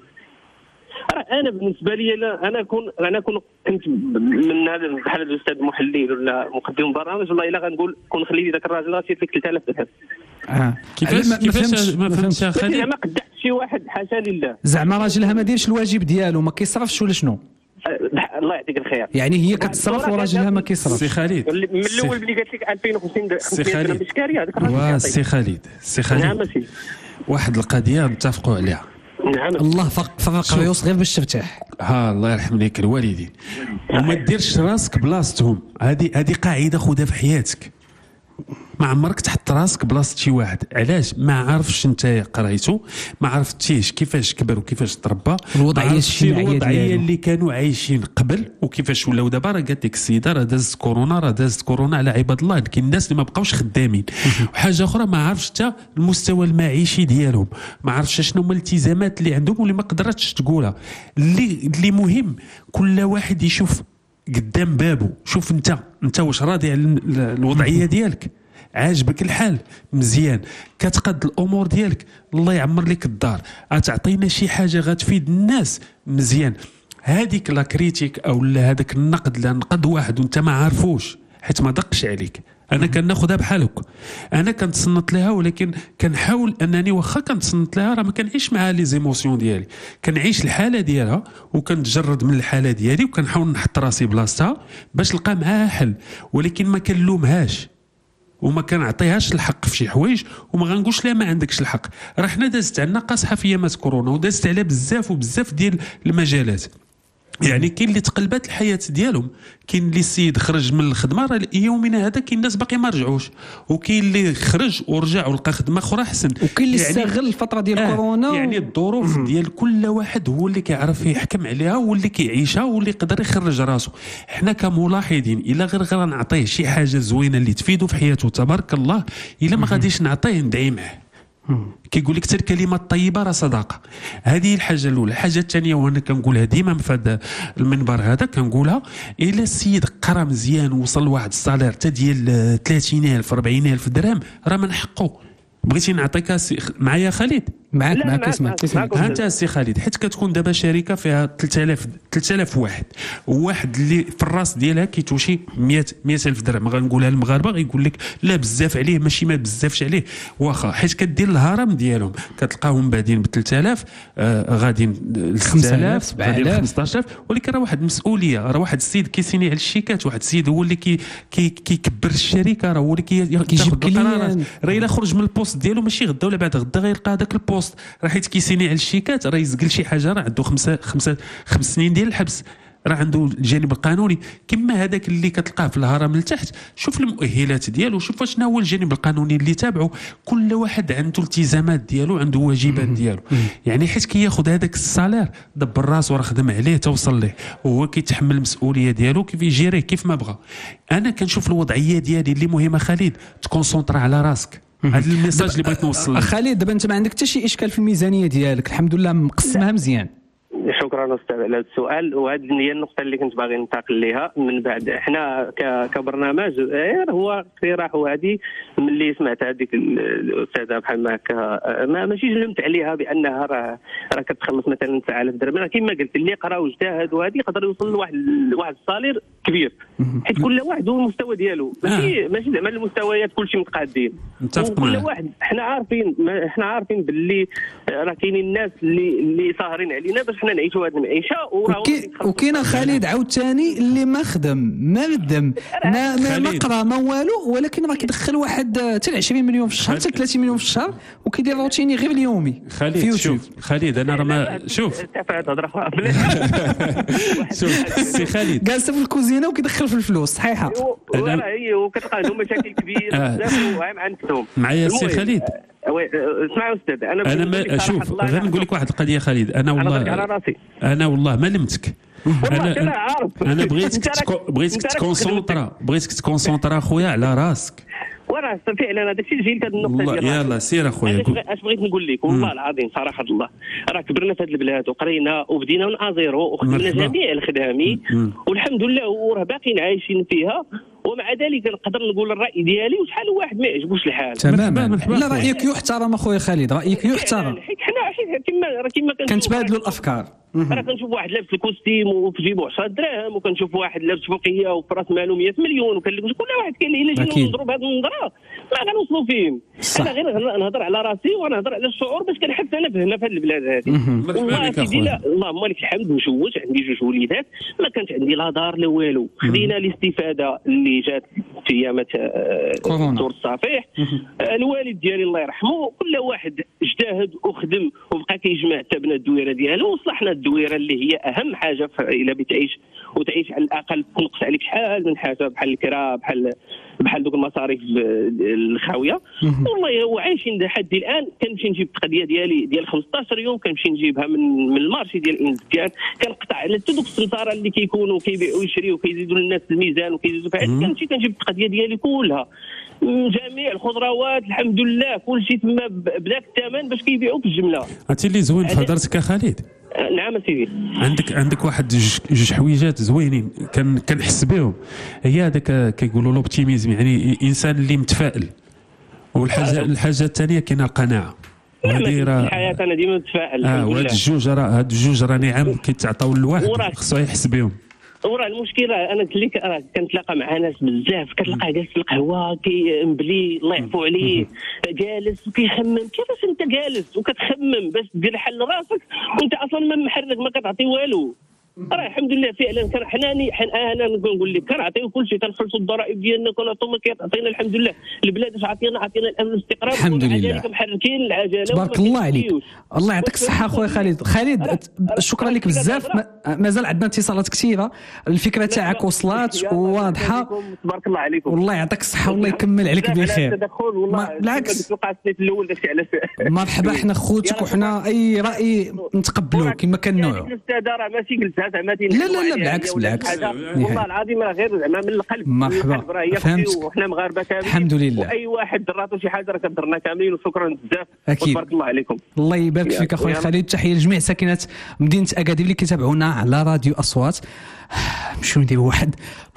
راه انا بالنسبه لي لا انا كون انا كون كنت من هذا بحال الاستاذ محلل ولا مقدم برنامج، والله الا غنقول كون خلي لي ذاك الراجل راه سير فيك ثلاثة آلاف درهم. اه كيفاش كيفاش ما فهمتش يا خالد؟ زعما قدعت شي واحد حاشا لله، زعما راجلها ما ديرش الواجب ديالو، ما كيصرفش ولا شنو؟ الله يعطيك الخير. يعني هي كتصرف وراجلها ما كيصرفش. سي خالد من الاول ملي قالت لك ألفين وخمسين درهم بشكاريه هذاك الراجل. سي خالد سي خالد نعم سي واحد القضيه نتفقوا عليها. نعم. الله فرق فرق ريوس غير باش تفتح. ها الله يرحم ليك الوالدين، وما ديرش راسك بلاصتهم. هذه هذه قاعده خذها في حياتك. ما عمرك تحط راسك بلاصه شي واحد. علاش؟ ما عارفش انت قريتو، ما عرفتيش كيفاش كبر وكيفاش تربى، الوضعيه الاجتماعيه الوضعيه اللي كانوا عايشين قبل وكيفاش ولاو دابا. راه قالت لك السيده راه دازت كورونا، راه دازت كورونا على عباد الله. كاين الناس اللي ما بقاوش خدامين. وحاجه اخرى ما عارفش حتى المستوى المعيشي ديالهم، ما عارفش شنو هما الالتزامات اللي عندهم واللي ما قدرتش تقولها. اللي اللي مهم كل واحد يشوف قدام بابه. شوف انت انت واش راضي على الوضعيه ديالك؟ عاجبك الحال؟ مزيان. كتقد الامور ديالك؟ الله يعمر لك الدار. غتعطينا شي حاجه غتفيد الناس؟ مزيان. هذيك لا كريتيك او هذاك النقد اللي نقد واحد وانت ما عارفوش حيت ما دقش عليك، انا كناخذها بحالك. انا كنتصنت لها، ولكن كنحاول انني واخا كنتصنت لها راه ما كنعيش معها لي زيموسيون ديالي، كنعيش الحاله ديالها وكنتجرد من الحاله ديالي وكنحاول نحط راسي بلاصتها باش نلقى معاها حل. ولكن ما كنلومهاش وما كنعطيهاش الحق في شي حوايج، وما غنقولش لها ما عندكش الحق. راه حنا دازت عندنا قاصحه في ايامات كورونا ودازت على بزاف وبزاف ديال المجالات. يعني كاين اللي تقلبات الحياه ديالهم، كاين اللي السيد خرج من الخدمه راه يومنا هذا كاين الناس باقي ما رجعوش، وكاين اللي خرج ورجع ولقى خدمه اخرى احسن، وكاين اللي يعني استغل الفتره ديال آه كورونا. يعني الظروف ديال كل واحد هو اللي كيعرف يحكم عليها واللي كيعيشها واللي يقدر يخرج راسه. حنا كملاحظين الا غير غير نعطيه شي حاجه زوينه اللي تفيدو في حياته تبارك الله، الا ما غاديش نعطيه ندعي معاه. كيقول لك حتى الكلمه الطيبه راه صدقه. هذه الحاجه الاولى. الحاجه الثانيه وانا كنقولها ديما في هذا المنبر هذا كنقولها، الا السيد قرا مزيان وصل لواحد الصالير حتى ديال ثلاثين ألف أربعين ألف درهم راه من حقه. بغيتي نعطيك معايا خالد؟ معاك معاك اسمع ها انت السي خالد، حيت كتكون دابا شركه فيها ثلاثة آلاف ثلاثة آلاف واحد، وواحد اللي في الراس ديالها كيتوشي مية ألف درهم، غنقولها للمغاربه غيقول لك لا بزاف عليه، ماشي ما بزافش عليه، واخا حيت كدير الهرم ديالهم كتلقاهم بادين ب ثلاثة آلاف آه غاديين ل ستة آلاف غاديين ل خمسطاش ألف. ولكن راه واحد المسؤوليه، راه واحد السيد كيسيني على الشيكات، واحد السيد هو اللي كي كي كيكبر الشركه، راه هو اللي كياخذ القرارات. راه الا خرج من البوست ديالو ماشي غدا ولا بعد غدا غيلقى هذاك البوست، راه حيت كيسيني على الشيكات راه يزقل شي حاجه راه عنده خمسه خمسه خمس سنين ديال الحبس، راه عنده الجانب القانوني. كما هذاك اللي كتلقاه في الهرم لتحت، شوف المؤهلات ديالو، شوف شنو هو الجانب القانوني اللي تابعه. كل واحد عنده التزامات ديالو، عنده واجبات ديالو. يعني حيت كياخذ هذاك الصالير دبر راسو راه خدم عليه توصل ليه، وهو كيتحمل المسؤوليه ديالو كيف يجيريه كيف ما بغى. انا كنشوف الوضعيه ديالي اللي مهمه خالد، تكونسونطرا على راسك، هذا الميساج اللي بغيت نوصل لك. خالد دابا انت ما عندك حتى شي اشكال في الميزانيه ديالك، الحمد لله مقسمها مزيان. شكرا استاذ على هذا السؤال، وهذه هي النقطه اللي كنت باغي ننتقل ليها من بعد. احنا كبرنامج هو اقتراح وهذه ملي سمعت هذيك الاستاذه بحال هكا ما ماشي جلمت عليها بانها راه راه كتخلص مثلا تسعة آلاف درهم، راه كما قلت اللي قرا واجتهد وهذه يقدر يوصل لواحد لواحد الصالير كبير، حيت كل واحد هو المستوى ديالو، ماشي ماشي زعما المستويات كلشي متقادين. كل واحد حنا عارفين حنا عارفين باللي راه كاينين الناس اللي اللي ساهرين علينا باش حنا نعيشوا هذه المعيشه. وكاين خالد عاوتاني اللي ما خدم ما خدم ما ما قرا ما والو، ولكن راه كيدخل واحد حتى عشرين مليون في الشهر حتى ثلاثين مليون في الشهر وكيدير روتيني غير اليومي. خالد شوف خالد انا راه ما شوف شوف سي خالد جالس في الكوزينه وكيدخل في الفلوس صحيحه. انا هي وكتلقى عندهم مشاكل كبيره بزاف وعام عندهم معايا سي خالد. اسمع استاذ انا انا ما شوف غير نقول لك واحد القضيه خالد، انا والله انا, أنا والله ما لمتك. انا انا عارف انا بغيتك بغيتك تكونسونطرا بغيتك تكونسونطرا خويا على راسك. وراه فعلا هذا الشيء جيت هذه النقطه ديال يلاه سير اخويا. اش بغيت نقول لك والله العظيم صراحه الله راه كبرنا في هذه البلاد وقرينا وبدينا من ازيرو وخدمنا جميع الخدامي والحمد لله وراه باقيين عايشين فيها، ومع ذلك نقدر نقول الراي ديالي وشحال واحد ما يعجبوش الحال. تماما لا رايك يحترم اخويا خالد، رايك يحترم. حيت حنا حيت كما كما كنتبادلوا الافكار. راه كنشوف واحد لابس الكوستيم وفي جيبو عشرة دراهم، وكنشوف واحد لابس فوقيه وفي راس مالو مية مليون، وكنقول كل واحد كاين اللي الا جينا نضرب هذه النظره ما غنوصلوا فيهم. انا غير نهضر على راسي ونهضر على الشعور باش كنحس انا هنا في هذه البلاد هذه. والله سيدي لا اللهم لك الحمد مشوش، عندي جوج وليدات ما كانش عندي لا دار لا والو. خدينا الاستفاده اللي جات في ايامات الدور الصفيح. الوالد ديالي الله يرحمه كل واحد اجتهد وخدم وبقى كيجمع حتى بنا الدويره ديالو وصلحنا الدويره اللي هي اهم حاجه الا بتعيش وتعيش على الاقل تنقص عليك شحال من حاجه بحال الكرا بحال بحال دوك المصاريف الخاويه. والله هو عايشين لحد الان. كنمشي نجيب التقضيه ديالي ديال خمسطاش يوم كنمشي نجيبها من من المارشي ديال الانزكار، كنقطع على حتى دوك السمساره اللي كيكونوا كيبيعوا ويشريوا وكيزيدوا للناس الميزان وكيزيدوا فيها. كنمشي كنجيب التقضيه ديالي كلها جميع الخضروات الحمد لله كل شيء تما بداك الثمن باش كيبيعوا في الجمله. هادشي اللي زوين في هضرتك يا خالد. نعم سيدي. عندك عندك واحد جوج حويجات زوينين كان كنحس بهم، هي هذاك كيقولوا لوبتيميزم، يعني انسان اللي متفائل. والحاجه الحاجه الثانيه كاينه القناعه. وهذه راه الحياه انا ديما متفائل. اه وهاد الجوج راه هاد الجوج راه نعم كيتعطاو لواحد خصو يحس بهم. وراه المشكله انا قلت لك راه كنتلاقى مع ناس بزاف كتلقاه جالس في القهوه كيمبلي الله يعفو عليه جالس وكيخمم. كيفاش انت جالس وكتخمم باش دير حل راسك وانت اصلا ما محرك ما كتعطي والو؟ راه الحمد لله فعلا كان حناني انا نقول لك كنعطيو كل شيء كنخلصوا الضرائب ديالنا كنعطيو ما كيعطينا الحمد لله. البلاد اش عطينا عطينا الامن والاستقرار الحمد لله محركين العجله. تبارك الله عليك الله يعطيك الصحه اخويا خالد. خالد شكرا لك بزاف. مازال عندنا اتصالات كثيره، الفكره تاعك وصلات وواضحه. تبارك الله عليكم والله يعطيك الصحه والله يكمل عليك بخير. بالعكس في الاول داكشي علاش مرحبا حنا خوتك وحنا اي راي نتقبلوه كما كان نوعه. الاستاذه راه ماشي قلتها زعما لا لا لا بالعكس بالعكس والله العظيم راه غير زعما من القلب. مرحبا فهمتك وحنا مغاربه كاملين الحمد لله. واي واحد دراتو شي حاجه راه كدرنا كاملين وشكرا بزاف وتبارك الله عليكم. الله يبارك فيك اخويا خالد. تحيه لجميع ساكنه مدينه اكادير اللي كيتابعونا على راديو اصوات. نمشيو نديروا واحد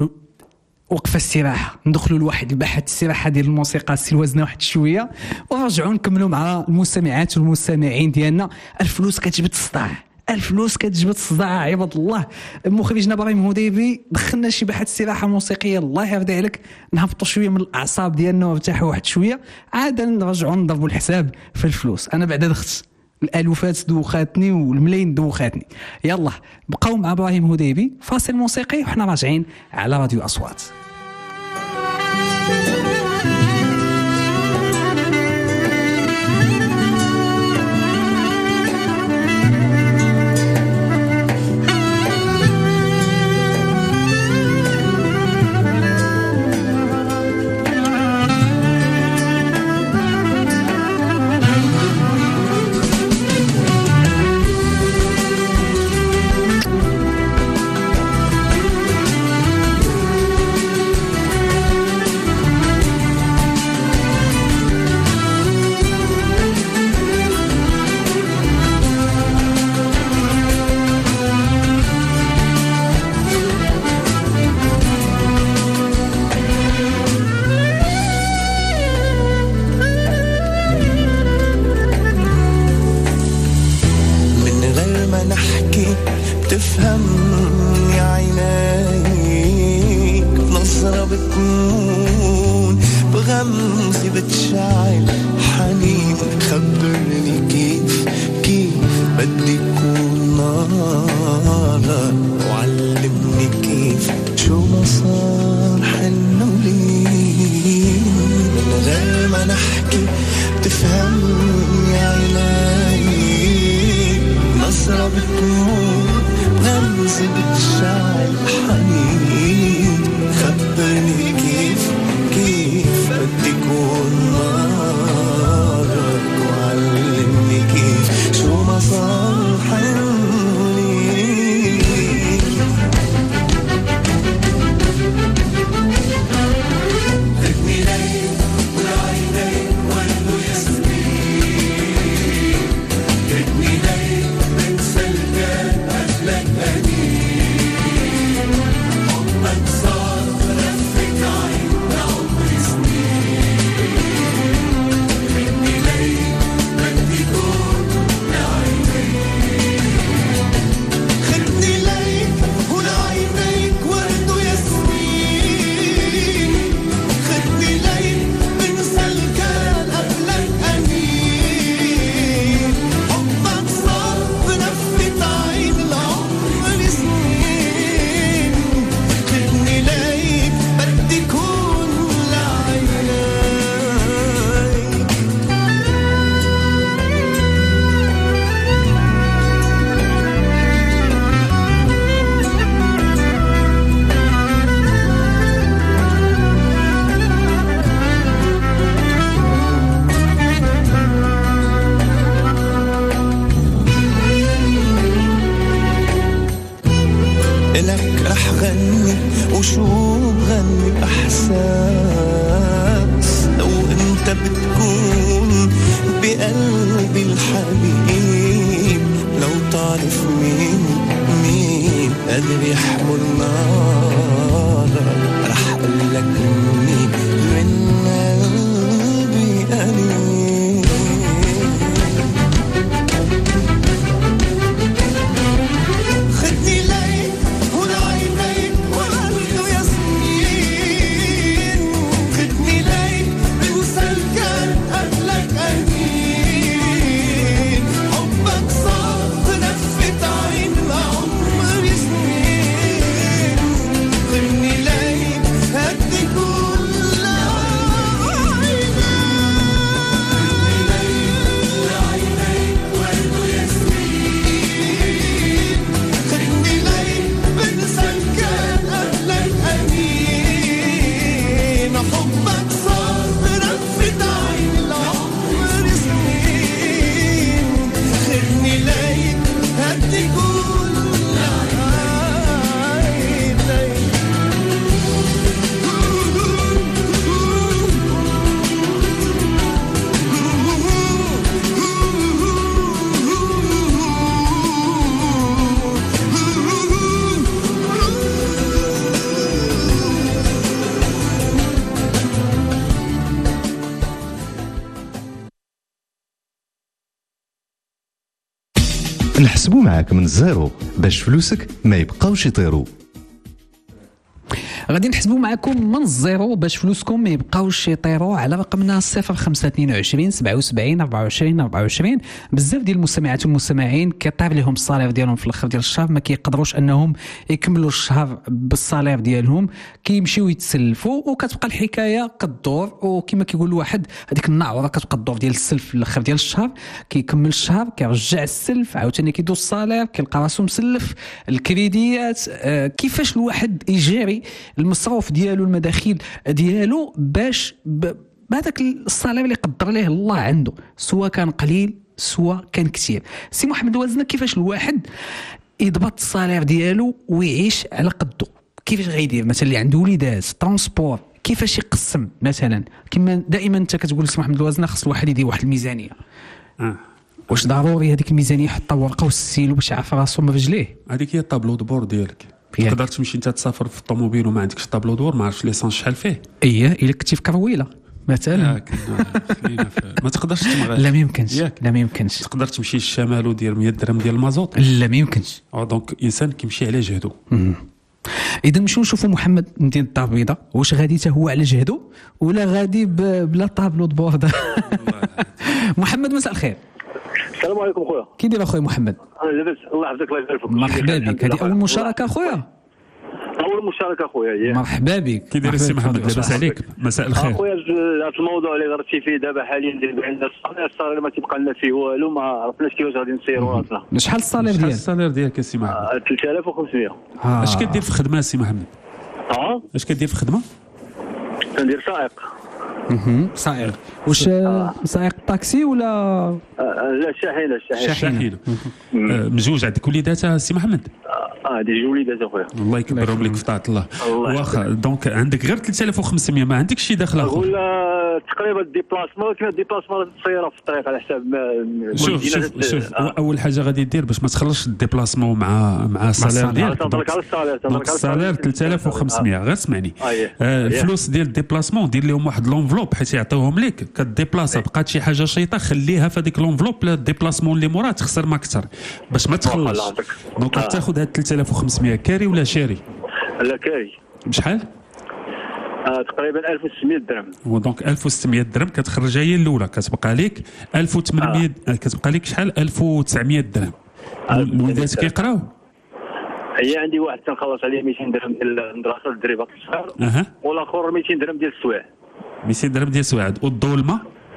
وقفه استراحه، ندخلوا لواحد البحث استراحه ديال الموسيقى سلوزنا واحد شويه ونرجعوا نكملوا مع المستمعات والمستمعين ديالنا. الفلوس كتجبد الصداع، الفلوس كتجبد الصداع عباد الله. مخرجنا ابراهيم هديبي دخلنا شي بحث استراحه موسيقيه الله يرضي عليك، نهبطوا شويه من الاعصاب ديالنا ونرتاحوا واحد شويه، عاد نرجعوا نضربوا الحساب في الفلوس. انا بعدا دخت الالوفات دوخاتني والملايين دوخاتني. يلا بقاو مع ابراهيم هديبي فاصل موسيقي وحنا راجعين على راديو اصوات. غير ما نحكي بتفهمني عينيك، بنظرة بتكون بغمزة بتشعل حنين. خبرني كيف كيف بدي كون نارك، وعلمني كيف شو ما صار حنا ولين. من غير ما نحكي بتفهمني عينيك، نظرة بتكون غمزة بتشعل حنين. خبرني كيف كيف بدي كون نارك، وعلمني كيف شو ما صار حنين. خدني ليك ولعينيك وانه يسمين، خدني ليك بنسى الكان قبلك أنين. حبك صار لفت عين لعمر سنين. خدني ليك بدي كون لعينيك، خدني ليك ولعينيك ورد وياسمين. خدني ليك بنسى الكان قبلك أنين. حبك صار بلفت عين لعمر سنين. خدني ليك بدي كون لعينيك. إلك رح غني وشو بغني بإحساس، لو أنت بتكون بقلبي الحبيب. لو تعرف مين مين قادر يحمل نارك، رح قلك مين من قلبي قريب. خدني ليك ولعينيك وقلبه ياسمين. خدني ليك بنسى الكان قبلك أنين. حبك صار بلفت عين لعمر سنين. خدني ليك هدي كل لعينيك، لعينيك وقلبه ياسمين. خدني ليك بنسى الكان قبلك أنين. حبك صار برفة عين لعمر سنين. خدني ليك هدي كل لعينيك. نحسبوا معاك من الزيرو باش فلوسك ما يبقاوش يطيروا. غادي نحسبوا معكم من الزيرو باش فلوسكم ما يبقاوش يطيروا على رقمنا صفر خمسة اثنين وعشرين سبعة وسبعين أربعة وعشرين أربعة وعشرين. بزاف ديال المستمعات والمستمعين كيطيب لهم الصالير ديالهم في الاخر ديال الشهر، ما كيقدروش انهم يكملوا الشهر بالصالير ديالهم، كيمشيو يتسلفوا وكتبقى الحكايه كدور. وكما كيقول الواحد هذيك النعوره كتبقى الدور ديال السلف في الاخر ديال الشهر، كيكمل الشهر كيرجع السلف عاوتاني كيدوز الصالير كيلقى راسو مسلف الكريديات. آه كيفاش الواحد يجيري المصروف ديالو المداخيل ديالو باش بهذاك الصالير اللي قدر ليه الله عنده، سواء كان قليل سواء كان كثير. سي محمد وزنا كيفاش الواحد يضبط الصالير ديالو ويعيش على قده؟ كيفاش غيدير مثلا اللي عنده وليدات ترونسبور؟ كيفاش يقسم مثلا؟ كما دائما انت كتقول سي محمد الوزنا خص الواحد يدير واحد الميزانيه. اه واش ضروري هذيك الميزانيه يحطها ورقه والسيلو باش يعرف راسو من رجليه؟ هذيك هي الطابلو دبور ديالك. تقدر تمشي انت تسافر في الطوموبيل وما عندكش طابلو دور، ما عرفتش ليسانس شحال فيه. اييه الا كنتي في كرويله مثلا خلينا في ما تقدرش تمغى لا ما يمكنش لا ما يمكنش تقدر تمشي للشمال ودير مية درهم ديال المازوط لا ما يمكنش دونك انسان كيمشي على جهده. اذا نمشيو نشوفوا محمد مدينه الدار البيضاء واش غادي حتى هو على جهده ولا غادي بلا طابلو دبورد. محمد مساء الخير. السلام عليكم خويا. كي داير اخويا محمد؟ انا لاباس الله يحفظك الله يبارك فيك. مرحبا بك. هذه اول مشاركه اخويا؟ اول مشاركه خويا. مرحبا بك. كي داير السي محمد لاباس عليك؟ مساء الخير. اخويا هذا الموضوع اللي غرتي فيه دابا حاليا اللي عندنا الصالير الصالير ما تيبقى لنا فيه والو ما عرفناش كيفاش غادي نسيروا راسنا. شحال الصالير ديالك؟ شحال الصالير ديالك السي محمد؟ ثلاثة آلاف وخمسمية. اش كدير في الخدمه السي محمد؟ اه اش كدير في الخدمه؟ كندير سائق. اها سائق. واش سائق طاكسي ولا لا شاحنه شاحنه شاحنه مزوج عندك وليدات السي محمد؟ اه دي جوج وليدات اخويا. الله يكبرهم لك في طاعه الله. واخا دونك عندك غير ثلاثة آلاف وخمسمية ما عندكش شي دخل اخر؟ نقول تقريبا الديبلاسمون كاين الديبلاسمون تصيره في الطريق على حساب شوف شوف شوف اول حاجه غادي دير باش ما تخلصش الديبلاسمون مع مع السالير ديالك. تهضرك على السالير دونك السالير ثلاثة آلاف وخمسمية غير سمعني. الفلوس ديال الديبلاسمون دير لهم واحد لونفلوب حيت يعطيوهم لك كديبلاصا بقات شي حاجه شيطه خليها في هذيك لونفلوب الديبلاسمون اللي موراه تخسر ما اكثر باش ما تخلص. دونك تاخذ هاد ثلاثة آلاف وخمسمية كاري ولا شاري؟ لا كاري. بشحال؟ آه تقريبا ألف وستمية درهم. ودونك ألف وستمية درهم كتخرجها هي الاولى كتبقى لك ألف وثمانمية آه. كتبقى لك شحال ألف وتسعمية درهم. الوليدات كيقراو؟ هي عندي واحد تنخلص عليه مئتين درهم ديال المدرسه للدراري باقي صغار اها والاخر مئتين درهم ديال السوايع. مئتين درهم ديال السوايع. والظلمه؟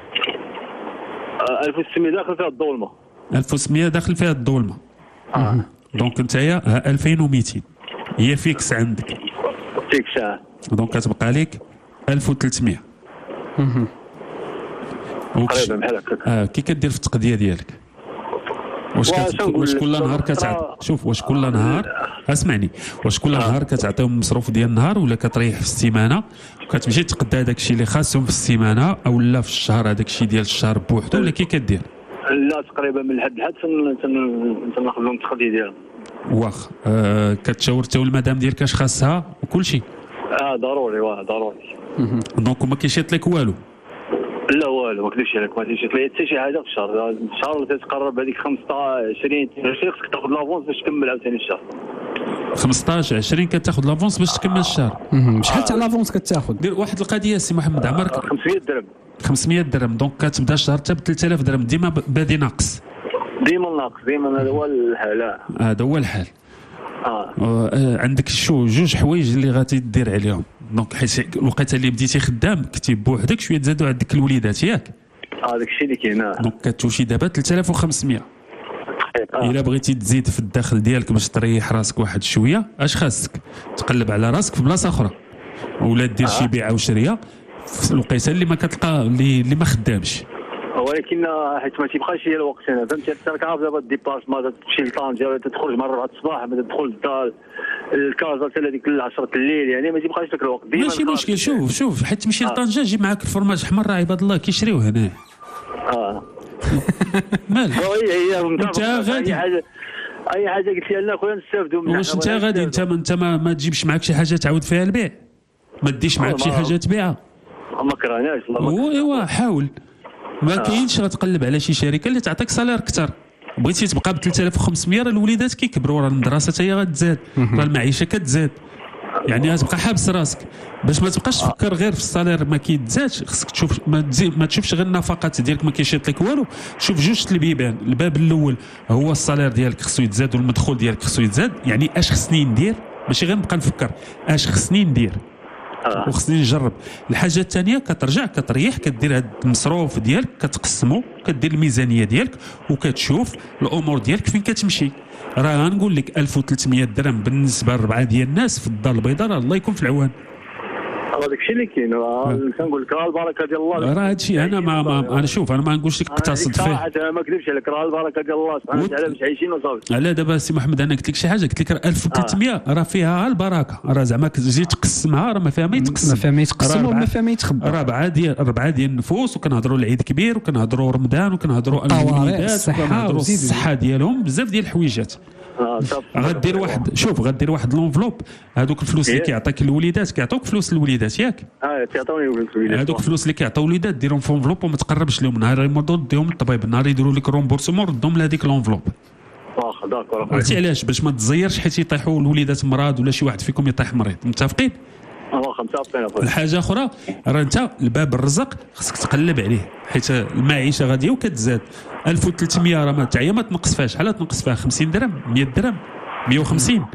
آه ألف وستمية داخل فيها الظلمه. ألف وستمية داخل فيها الظلمه. اه دونك نتايا ألفين ومئتين هي فيكس عندك. فيكس اه. دونك كتبقى لك ألف وثلاثمية. اها تقريبا بحال هكاك. اه كي كدير في التقضيه ديالك؟ واش كت... واش كل نهار كتعطي شوف واش كل نهار اسمعني واش كل نهار كتعطيهم المصروف ديال النهار ولا كتريح في السيمانه وكتمشي تقضي هذاك الشيء اللي خاصهم في السيمانه او لا في الشهر هذاك الشيء ديال الشهر بوحدو ولا كي كدير؟ لا تقريبا من الحد لحد تناخذ لهم التقضيه ديالهم. واخ آه كتشاور حتى المدام ديالك اش خاصها وكل شيء؟ اه ضروري واه ضروري. دونك ما كيشيط لك والو؟ لا والو ما كذبش عليك ما تيشيط لي حتى شي حاجه في الشهر. الشهر تتقرب هذيك خمسطاش عشرين خصك تاخذ لافونس باش تكمل عاوتاني الشهر. خمسطاش عشرين كتاخذ لافونس باش تكمل الشهر. شحال تاع لافونس كتاخذ؟ دير واحد القضيه سي محمد عمرك. خمسمية درهم. خمسمية درهم دونك كتبدا الشهر حتى ب ثلاثة آلاف درهم ديما بادي ناقص. ديما ناقص ديما هذا هو الحال. هذا هو الحال. اه, آه عندك شو جوج حوايج اللي غادي دير عليهم. دونك حيت الوقيته اللي بديتي خدام كنتي بوحدك شويه تزادوا عندك الوليدات ياك؟ اه داك الشيء اللي كاين. دونك كتوشي دابا ثلاثة آلاف وخمسمية. آه. الا بغيتي تزيد في الدخل ديالك باش تريح راسك واحد شويه اش خاصك؟ تقلب على راسك في بلاصه اخرى ولا دير آه. شي بيعه وشريه في الوقيته اللي ما كتلقى اللي, اللي ما خدامش. ولكن حيت ما تيبقاش هي الوقت هنا فهمتي. انت عارف دابا الديبلاسمون تمشي لطنجه ولا تخرج مره بعد الصباح ما تدخل للدار الكازا حتى هذيك عشرة الليل يعني ما تيبقاش لك الوقت. ماشي مشكل. شوف شوف حيت تمشي لطنجه جيب معاك الفرماج حمر راه عباد الله كيشريوه هنا. اه مالك هي هي انت غادي اي حاجه اي حاجه قلت لنا خويا نستافدوا منها. واش انت غادي انت ما انت ما, ما تجيبش معاك شي حاجه تعاود فيها البيع؟ ما ديش معاك شي حاجه تبيعها؟ ما كرهناش والله. ايوا حاول ما كاينش غتقلب على شي شركه اللي تعطيك سالير اكثر. بغيتي تبقى ب ثلاثة آلاف وخمسمية راه الوليدات كيكبروا راه المدرسه حتى هي غتزاد راه المعيشه كتزاد يعني غتبقى حابس راسك باش ما تبقاش تفكر غير في السالير ما كيتزادش. خصك تشوف ما تزيد ما تشوفش غير النفقات ديالك ما كيشيط لك والو. شوف جوج البيبان. الباب الاول هو السالير ديالك خصو يتزاد والمدخول ديالك خصو يتزاد. يعني اش خصني ندير ماشي غير نبقى نفكر اش خصني ندير آه. وخصني نجرب. الحاجه الثانيه كترجع كتريح كدير هاد المصروف ديالك كتقسمو كدير الميزانيه ديالك وكتشوف الامور ديالك فين كتمشي. راه غنقول لك ألف وثلاثمية درهم بالنسبه لربعه ديال الناس في الدار البيضاء راه الله يكون في العوان. راه داكشي اللي كاين كنقول لك راه البركه ديال الله. راه هادشي انا ما, ما انا شوف انا ما نقولش لك اقتصد فيه. صراحه ما كذبش عليك راه البركه ديال الله سبحانه وتعالى باش عايشين وصافي. على دابا سي محمد انا قلت لك شي حاجه قلت لك راه ألف وثلاثمية راه فيها البركه. راه زعما كتجي تقسمها راه ما فيها ما يتقسم. ما فيها ما يتقسم وما فيها ما يتخبى. ربعه ديال ربعه ديال النفوس وكنهضروا العيد كبير وكنهضروا رمضان وكنهضروا الوليدات وكنهضروا الصحه ديالهم بزاف ديال الحويجات. غدير واحد شوف غدير واحد لونفلوب هذوك الفلوس اللي كيعطيك الوليدات كيعطوك فلوس الوليدات ياك اه تيعطوني فلوس الوليدات هذوك الفلوس اللي كيعطيو الوليدات ديرهم في انفلوب وما تقربش لهم نهار يمرضوا ديهم للطبيب نهار يديروا لك رومبورسمون ردهم لهذيك لونفلوب واخا داكور عرفتي علاش باش ما تزيرش حيت يطيحوا الوليدات مرض ولا شي واحد فيكم يطيح مريض متفقين واخا متفقين اخويا الحاجه اخرى راه انت الباب الرزق خصك تقلب عليه حيت المعيشه غاديه وكتزاد ألف وثلاثمية راه ما تاع ما تنقص فيها شحال تنقص فيها خمسين درهم مية درهم مية وخمسين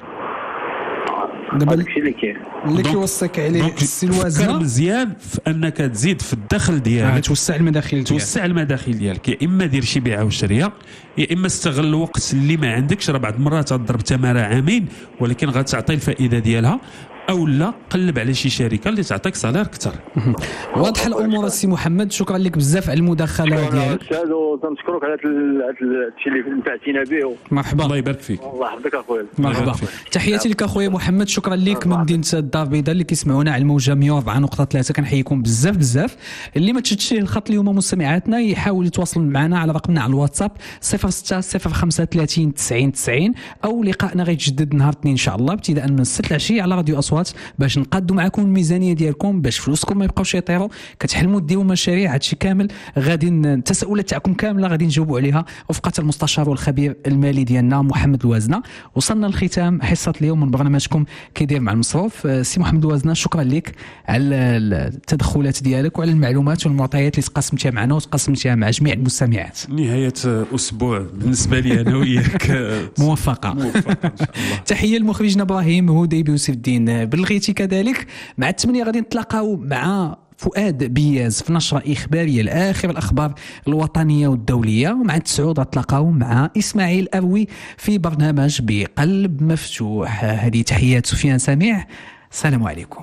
دابا داكشي اللي كاين اللي كيوصيك عليه السي الوازنه فكر مزيان في انك تزيد في الدخل ديالك آه توسع المداخل ديالك توسع المداخل ديالك يا اما دير شي بيعه وشريه يا اما استغل الوقت اللي ما عندكش راه بعض المرات تضرب تماره عامين ولكن غتعطي الفائده ديالها او لا قلب على شي شركه اللي تعطيك سالير اكثر. واضح الامور السي محمد شكرا لك بزاف على المداخله ديالك استاذ وتنشكرك على هذا الشيء اللي نفعتينا به مرحبا الله يبارك فيك الله يحفظك اخويا مرحبا تحياتي لك اخويا محمد شكرا لك من مدينه الدار البيضاء اللي كيسمعونا على الموجه مية وأربعة نقطة ثلاثة كنحييكم بزاف بزاف اللي ما تشدش الخط اليوم مستمعاتنا يحاول يتواصل معنا على رقمنا على الواتساب صفر ستة صفر خمسة ثلاثين تسعين تسعين او لقائنا غيتجدد نهار الاثنين ان شاء الله ابتداء من السبت العشيه على راديو اصوات باش نقادوا معكم الميزانيه ديالكم باش فلوسكم ما يبقاوش يطيروا كتحلموا ديروا مشاريع هادشي كامل غادي التساؤلات تاعكم كامله غادي نجاوبوا عليها وفقه المستشار والخبير المالي ديالنا محمد الوازنه. وصلنا لختام حصه اليوم من برنامجكم كيدير مع المصروف. سي محمد الوازنه شكرا لك على التدخلات ديالك وعلى المعلومات والمعطيات اللي تقاسمتيها معنا وتقاسمتيها مع جميع المستمعات. نهايه اسبوع بالنسبه لي انا وياك موفقه موفقه ان شاء الله. تحيه لمخرجنا ابراهيم هديبي وسيف الدين بلغيتي كذلك. مع الثمانية غادي نتلاقاو مع فؤاد بياز في نشرة إخبارية لآخر الأخبار الوطنية والدولية. ومع التسعود نتلاقاو مع إسماعيل أروي في برنامج بقلب مفتوح. هذه تحيات سفيان سميع السلام عليكم.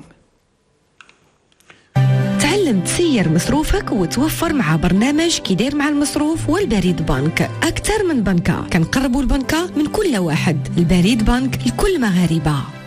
تعلم تسير مصروفك وتوفر مع برنامج كيدير مع المصروف والبريد بنك. أكثر من بنكة كنقربوا البنكة من كل واحد. البريد بنك لكل مغاربة.